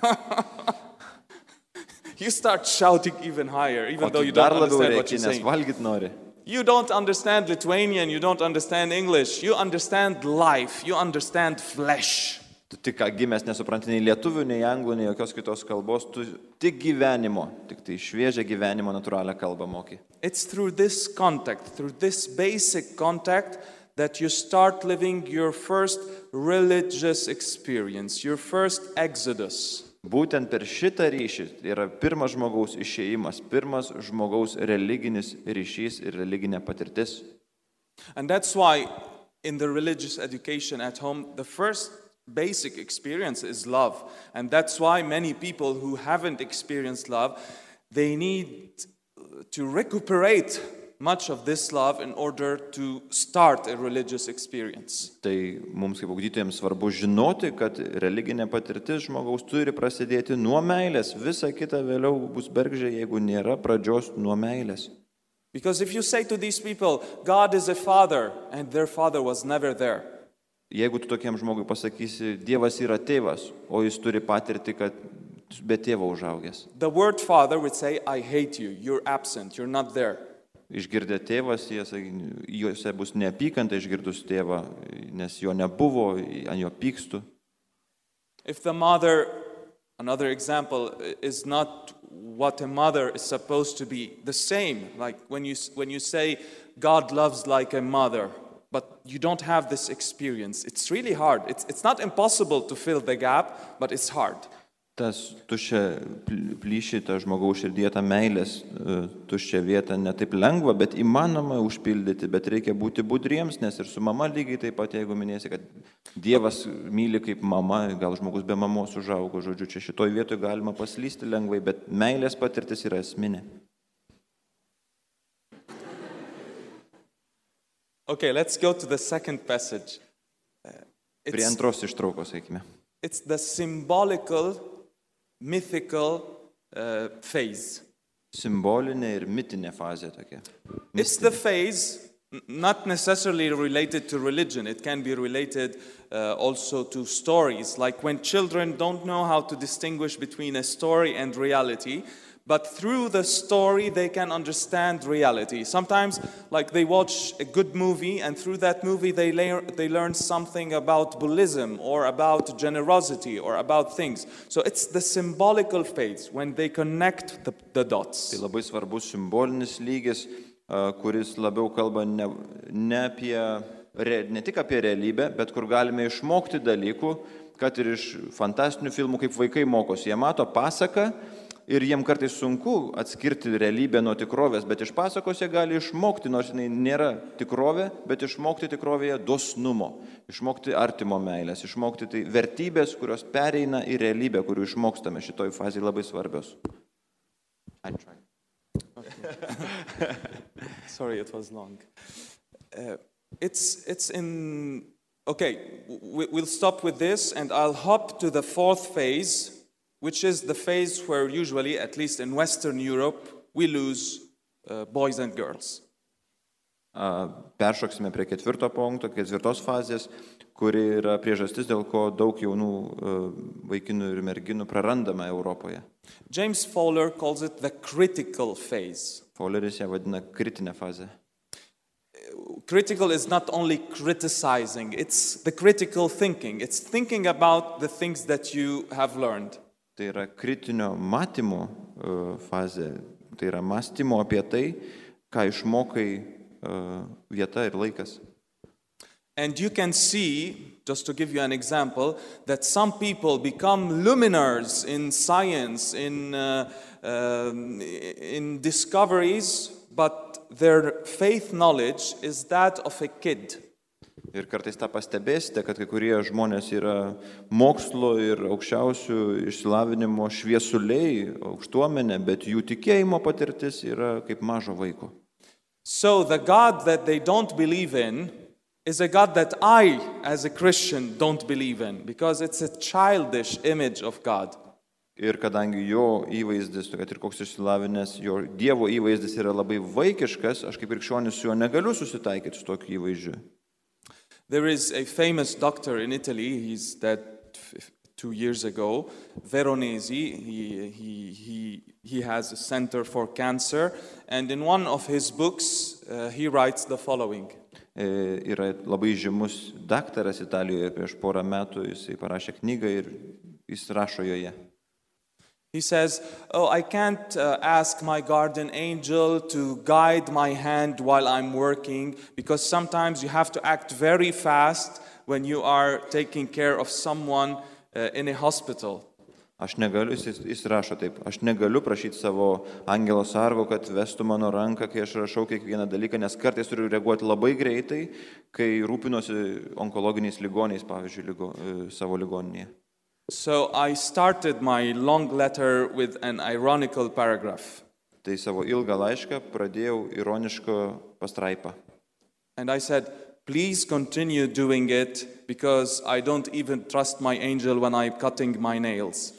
You start shouting even higher, even o though you don't understand reikia, what you're saying. Valgyt nori. You don't understand Lithuanian, you don't understand English, you understand life, you understand flesh. Tu tik ką gimęs nesupranti nei lietuvių, nei anglų, nei jokios kitos kalbos, tu tik gyvenimo, tik tai šviežią gyvenimo natūralią kalbą moki. It's through this contact, through this basic contact, that you start living your first religious experience, your first exodus. Būtent per šitą ryšį yra pirmas žmogaus išėjimas, pirmas žmogaus religinis ryšys ir religinė patirtis. And that's why in the religious education at home, the first basic experience is love. And that's why many people who haven't experienced love, they need to recuperate much of this love in order to start a religious experience. Tai mums kaip ugdytojams svarbu žinoti, kad religinė patirtis žmogaus turi prasidėti nuo meilės. Visa kita vėliau bus bergždžia, jeigu nėra pradžios nuo meilės. Because if you say to these people, God is a father, and their father was never there. Jeigu tu tokiam žmogui pasakysi, Dievas yra tėvas, o jis turi patirti, kad be tėvo užaugęs. The word father would say, I hate you, you're absent, you're not there. Išgirdę tėvas, juose bus neapykanta išgirdus tėvą, nes jo nebuvo, ant jo pykstu. If the mother, another example, is not what a mother is supposed to be, the same, like when you, when you say God loves like a mother, but you don't have this experience, it's really hard. It's, it's not impossible to fill the gap, but it's hard. Tas tuščia plyšį, ta žmogaus širdyje, ta meilės tuščia vieta ne taip lengva, bet įmanoma užpildyti, bet reikia būti budriems, nes ir su mama lygiai taip pat, jeigu minėsi, kad Dievas myli kaip mama, gal žmogus be mamos užaugo, žodžiu, čia šitoj vietoj galima paslysti lengvai, bet meilės patirtis yra esminė. Okay, let's go to the second passage. Prie antros ištraukos, sakykime. it's the symbolical, mythical uh, phase. Simbolinė ir mitinė fazė tokia. It's the phase not necessarily related to religion. It can be related uh, also to stories. Like when children don't know how to distinguish between a story and reality, but through the story they can understand reality. Sometimes, like they watch a good movie, and through that movie they, lear- they learn something about Buddhism or about generosity or about things. So it's the symbolical phase when they connect the, the dots. Tai labai svarbus simbolinis lygis, kuris labiau kalba ne, ne, apie, ne tik apie realybę, bet kur galime išmokti dalykų, kad ir iš fantastinių filmų, kaip vaikai mokosi. Jie mato pasaką ir jiem kartais sunku atskirti realybę nuo tikrovės, bet iš pasakos jie gali išmokti, nors jinai nėra tikrovė, bet išmokti tikrovėje dosnumo, išmokti artimo meilės, išmokti tai vertybės, kurios pereina į realybę, kurių išmokstame šitoj fazėje labai svarbios. Ačiū. Sorry, it was long. Uh, it's it's in. Okay, we, we'll stop with this, and I'll hop to the fourth phase, which is the phase where usually, at least in Western Europe, we lose uh, boys and girls. Uh, peršoksime prie ketvirto punkto, ketvirtos fazės, kuri yra priežastis, dėl ko daug jaunų uh, vaikinų ir merginų prarandama Europoje. James Fowler calls it the critical phase. Fowleris ją vadina kritinę fazę. Critical is not only criticizing, it's the critical thinking. It's thinking about the things that you have learned. Tai yra kritinio matymo uh, fazė, tai yra mąstymo apie tai, ką išmokai uh, vieta ir laikas. And you can see, just to give you an example, that some people become luminaries in science, in, uh, um, in discoveries, but their faith knowledge is that of a kid. Ir kartais tą pastebėsite, kad kai kurie žmonės yra mokslo ir aukščiausių išsilavinimo šviesuliai, aukštuomenė, bet jų tikėjimo patirtis yra kaip mažo vaiko. So the God that they don't believe in is a God that I, as a Christian, don't believe in, because it's a childish image of God. Ir kadangi jo įvaizdis, kad ir koks išsilavinęs, jo Dievo įvaizdis yra labai vaikiškas, aš kaip krikščionis su juo negaliu susitaikyti su tokiu įvaizdžiu. There is a famous doctor in Italy, he's dead two years ago, Veronese. He, he, he, he has a center for cancer, and in one of his books, uh, he writes the following. E, yra labai žymus daktaras Italijoje, prieš porą metų jisai parašė knygą ir jis rašo joje. He says, oh, I can't uh, ask my guardian angel to guide my hand while I'm working, because sometimes you have to act very fast when you are taking care of someone uh, in a hospital. Aš negaliu, jis, jis rašo taip, aš negaliu prašyti savo angelo sargo, kad vestų mano ranką, kai aš rašau kiekvieną dalyką, nes kartais turiu reaguoti labai greitai, kai rūpinosi onkologiniais ligoniais, pavyzdžiui, ligo, savo ligoninėje. So I started my long letter with an ironical paragraph. Tai savo ilgą laišką pradėjau ironiško pastraipą. And I said, please continue doing it, because I don't even trust my angel when I'm cutting my nails.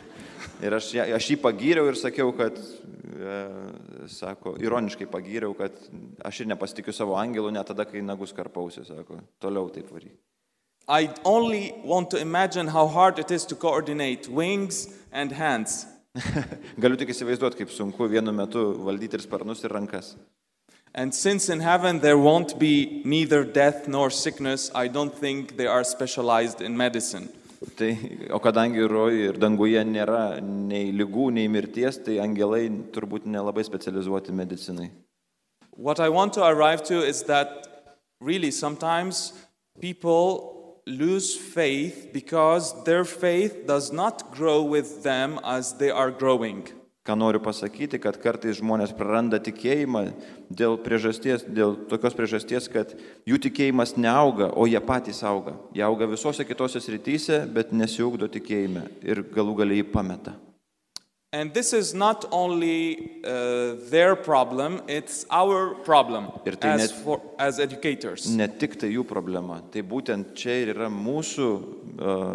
Ir aš, aš jį pagyriau ir sakiau, kad, e, sako, ironiškai pagyriau, kad aš ir nepasitikiu savo angelu net tada, kai nagus karpausi, sako, toliau taip varyk. I only want to imagine how hard it is to coordinate wings and hands. Galiu tik įsivaizduoti, kaip sunku vienu metu valdyti ir sparnus ir rankas. And since in heaven there won't be neither death nor sickness, I don't think they are specialized in medicine. Tai, o kadangi rojuje ir danguje nėra nei ligų, nei mirties, tai angelai turbūt nelabai specializuoti medicinai. What I want to arrive to is that really sometimes people lose faith because their faith does not grow with them as they are growing. Ką noriu pasakyti, kad kartais žmonės praranda tikėjimą dėl priežasties, dėl tokios priežasties, kad jų tikėjimas neauga, o jie patys auga. Jie auga visose kitose srityse, bet nesiugdo tikėjime ir galų gale jį pameta. And this is not only uh, their problem, it's our problem tai as, net, for, as educators. Ne tik tai jų problema, tai būtent čia ir yra mūsų uh,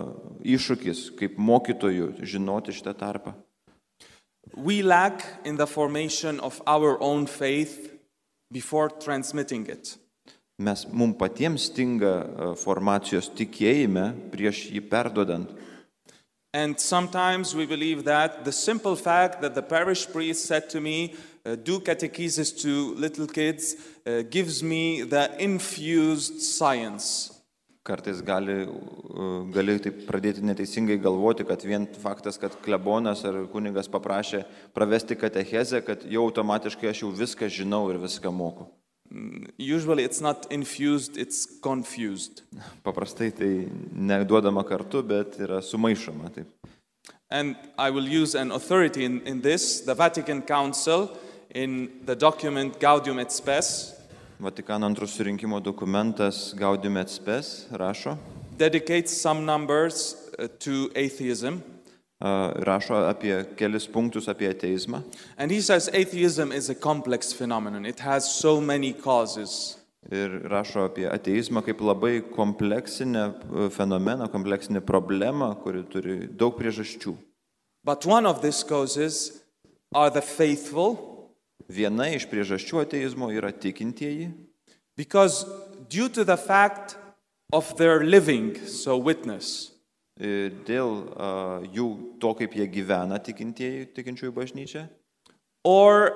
iššūkis, kaip mokytojų žinoti šitą tarpą. We lack in the formation of our own faith before transmitting it. Mes, mums patiems stinga formacijos tikėjime prieš jį perduodant. And sometimes we believe that the simple fact that the parish priest said to me, uh, do catechesis to little kids, uh, gives me the infused science. Kartais gali, gali taip pradėti neteisingai galvoti, kad vien faktas, kad klebonas ar kunigas paprašė pravesti katechezę, kad jau automatiškai aš jau viską žinau ir viską moku. Usually it's not infused, it's confused. Paprastai tai neduodama kartu, bet yra sumaišoma. Taip. And I will use an authority in, in this, the Vatican Council, in the document Gaudium et Spes, Vatikano antrų surinkimo dokumentas Gaudium et Spes rašo, dedicates some numbers uh, to atheism. Uh, rašo apie kelis punktus apie ateizmą. And he says atheism is a complex phenomenon. It has so many causes. Ir rašo apie ateizmą kaip labai kompleksinę fenomeną, kompleksinę problemą, kuri turi daug priežasčių. But one of these causes are the faithful. Viena iš priežasčių ateizmo yra tikintieji. Because due to the fact of their living, so witness. Dėl uh, jų to, kaip jie gyvena tikintieji, tikinčiųjų bažnyčia. Or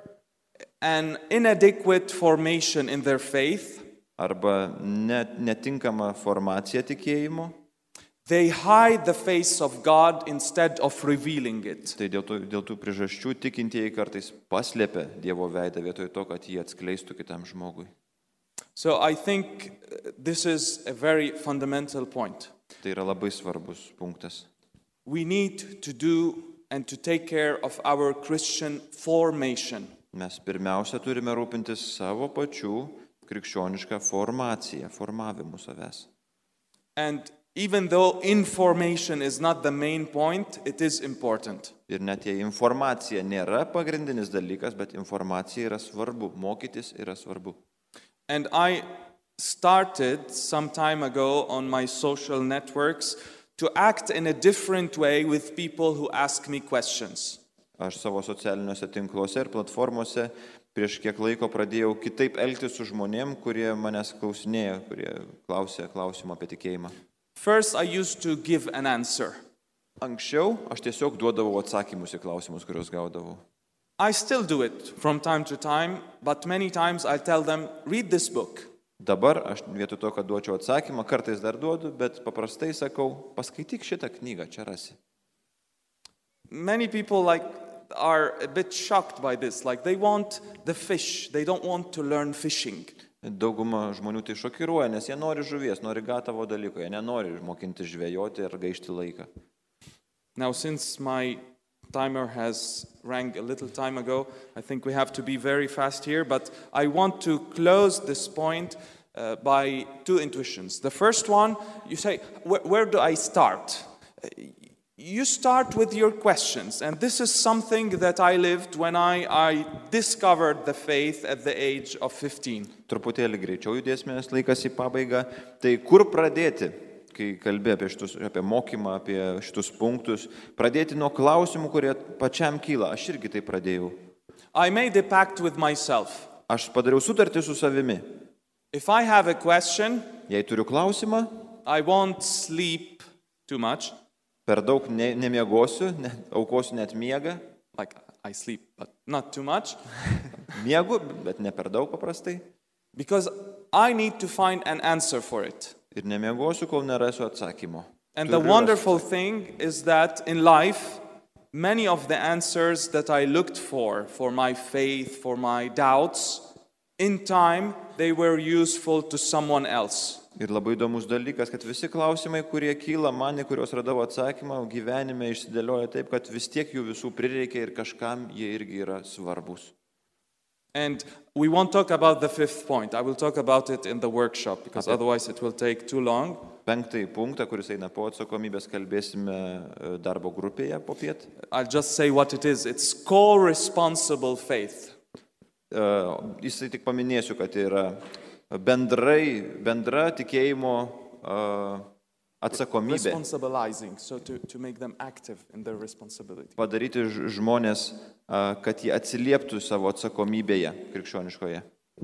an inadequate formation in their faith. Arba net, netinkama formacija tikėjimo. They hide the face of God instead of revealing it. Tai dėl, to, dėl tų priežasčių tikintieji kartais paslėpia Dievo veidą vietoj to, kad jį atskleistų kitam žmogui. So I think this is a very fundamental point. Tai yra labai svarbus punktas. We need to do and to take care of our Christian formation. Mes pirmiausia turime rūpintis savo pačių krikščionišką formaciją, formavimu savęs. And even though information is not the main point, it is important. Ir net jei informacija nėra pagrindinis dalykas, bet informacija yra svarbu, mokytis yra svarbu. And I started some time ago on my social networks to act in a different way with people who ask me questions. Aš savo socialiniuose tinkluose ir platformose prieš kiek laiko pradėjau kitaip elgtis su žmonėm, kurie manęs klausinėjo, kurie klausė klausimą apie tikėjimą. First I used to give an answer. Anksčiau aš tiesiog duodavau atsakymus į klausimus, kuriuos gaudavau. I still do it from time to time, but many times I tell them, read this book. Dabar aš vietoj to, kad duočiau atsakymą, kartais dar duodu, bet paprastai sakau, paskaityk šitą knygą, čia rasi. Many people like are a bit shocked by this, like they want the fish, they don't want to learn fishing. Dauguma žmonių tai šokiruoja, nes jie nori žuvies, nori gatavo dalyko, jie nenori mokinti žvejoti ir gaišti laiką. Now since my timer has rang a little time ago, I think we have to be very fast here, but I want to close this point uh, by two intuitions. The first one, you say, where, where do I start? You start with your questions, and this is something that I lived when I, I discovered the faith at the age of fifteen. Truputėlį greičiau judėsime, nes laikas į pabaigą. Tai kur pradėti, kai kalbė apie, šitus, apie mokymą, apie šitus punktus? Pradėti nuo klausimų, kurie pačiam kyla. Aš irgi tai pradėjau. I made a pact with myself. Aš padariau sutartį su savimi. If I have a question, jei turiu klausimą, I won't sleep too much. Per daug ne, nemiegosiu, ne, aukosiu net miegą. Like I sleep, but not too much. Miegu, bet ne per daug paprastai. Because I need to find an answer for it. Ir nemiegosiu, kol nerasiu atsakymo. And the wonderful thing is that in life, many of the answers that I looked for, for my faith, for my doubts, in time they were useful to someone else. Ir labai įdomus dalykas, kad visi klausimai, kurie kyla man, kuriuos radau atsakymą, gyvenime išsidėlioja taip, kad vis tiek jų visų prireikia ir kažkam jie irgi yra svarbus. And we won't talk about the fifth point. I will talk about it in the workshop, because okay. Otherwise it will take too long. Penktąjį punktą, kuris eina po atsakomybės, kalbėsime darbo grupėje po piet. I'll just say what it is. It's co-responsible faith. Uh, jisai tik paminėsiu, kad yra bendrai, bendra tikėjimo uh, atsakomybė. Responsibilizing, so to, to make them active in their responsibility. Padaryti ž- žmonės, a, kad jie atsilieptų savo atsakomybėje krikščioniškoje.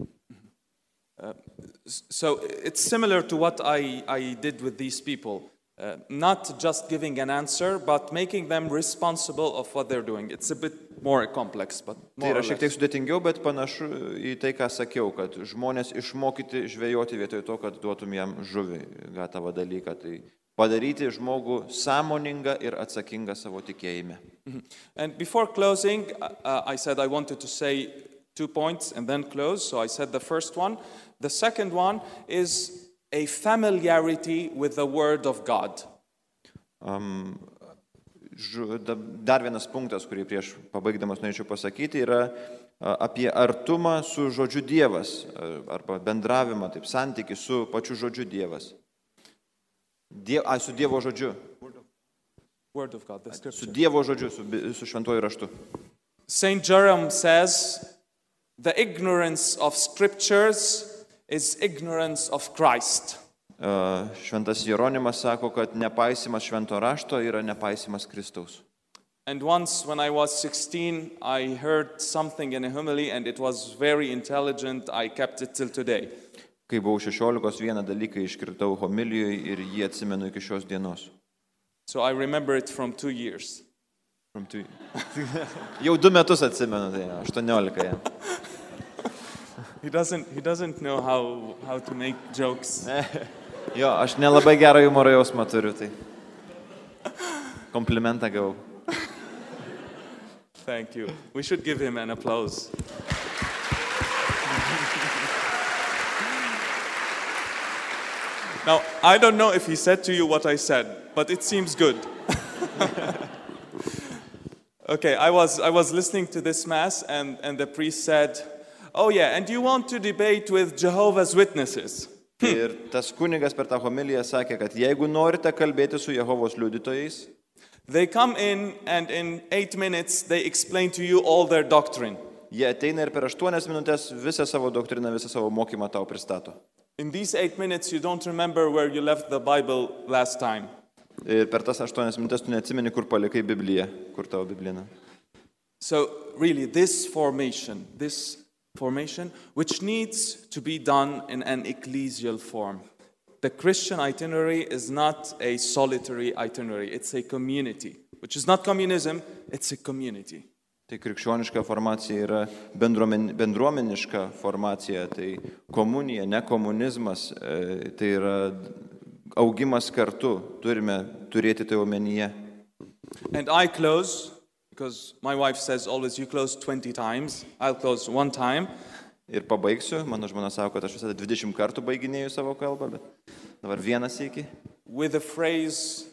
So it's similar to what I, I did with these people. Uh, not just giving an answer, but making them responsible of what they're doing. It's a bit more complex, but Tai more or yra šiek tiek less. sudėtingiau, bet panašu į tai, ką sakiau, kad žmonės išmokyti žvejoti vietoj to, kad duotum jam žuvį, gatavą dalyką. Tai padaryti žmogų sąmoningą ir atsakingą savo tikėjime. Mhm. And before closing, uh, I said I wanted to say two points and then close. So I said the first one. The second one is a familiarity with the Word of God. Um, žu, da, dar vienas punktas, kurį prieš pabaigdamas norėčiau pasakyti, yra a, apie artumą su žodžiu Dievas, a, arba bendravimą, taip, santykį su pačiu žodžiu Dievas. Die, a, su Dievo žodžiu. Word of God, the Su Scripture. Dievo žodžiu, su, bi- su šventuoju raštu. Saint Jerome says, the ignorance of Scriptures is ignorance of Christ. A, Šventas Jeronimas sako, kad nepaisimas švento rašto yra nepaisimas Kristaus. And once when I was sixteen, I heard something in a homily and it was very intelligent. I kept it till today. Kai buvau šešiolikos, vieną dalyką iškirtau homilijoje ir jį atsimenu iki šios dienos. So I remember it from two years. Jau du metus atsimenu, tai aštuoniolika jam. He doesn't, he doesn't know how, how to make jokes. Jo, aš nelabai gerą humoro jausmą turiu, tai komplimentą gavau. Thank you. We should give him an applause. Now, I don't know if he said to you what I said, but it seems good. Okay, I was, I was listening to this mass and, and the priest said, oh yeah, and you want to debate with Jehovah's Witnesses. Ir tas kunigas per tą homiliją sakė, kad jeigu norite kalbėti su Jehovos liudytojais, They come in and in eight minutes they explain to you all their doctrine. jie ateina ir per aštuonias minutės visą savo doktriną, visą savo mokymą tau pristato. In these eight minutes you don't remember where you left the Bible last time. Ir per tas aštuonias minutės tu neatsimeni, kur palikai Bibliją, kur tavo Biblina. So really this formation, this formation which needs to be done in an ecclesial form. The Christian itinerary is not a solitary itinerary, it's a community, which is not communism, it's a community. Tai krikščioniška formacija yra bendruomen, bendruomeniška formacija, tai komunija, ne komunizmas, e, tai yra augimas kartu, turime turėti tai omenyje. And I close, because my wife says always you close twenty times, I'll close one time. Ir pabaigsiu, mano žmona sako, kad aš visada dvidešimt kartų baiginėju savo kalbą, bet dabar vienas iki. With a phrase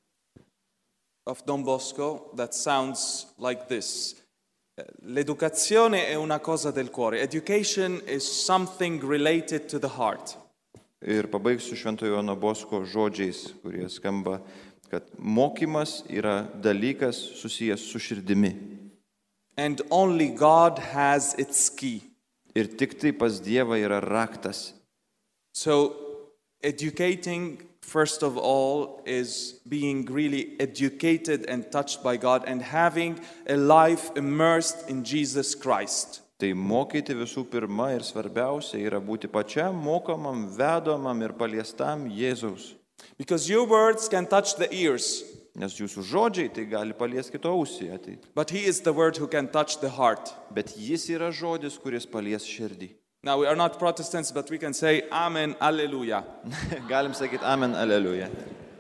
of Don Bosco that sounds like this. L'educazione è una cosa del cuore. Education is something related to the heart. Ir pabaigsiu Šventojo Jono Bosko žodžiais, kurie skamba, kad mokymas yra dalykas susijęs su širdimi. And only God has its key. Ir tik tai pas Dievą yra raktas. So educating, first of all, is being really educated and touched by God and having a life immersed in Jesus Christ. Tai mokyti visų pirma ir svarbiausia yra būti pačiam mokomam, vedomam ir paliestam Jėzaus. Because your words can touch the ears, Nes jūsų žodžiai tai gali paliesti kito ausį ateiti. but He is the word who can touch the heart. Bet jis yra žodis, kuris palies širdį. Now, we are not Protestants, but we can say Amen, Alleluia. Galim sakyti amen, aleliuja.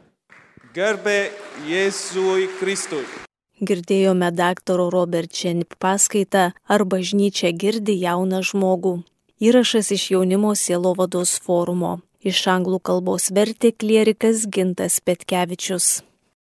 Gerbe Jėzui Kristui. Girdėjome daktaro Robert Čenip paskaitą Ar bažnyčia girdi jauną žmogų. Įrašas iš jaunimo sielovados forumo. Iš anglų kalbos vertė klierikas Gintas Petkevičius.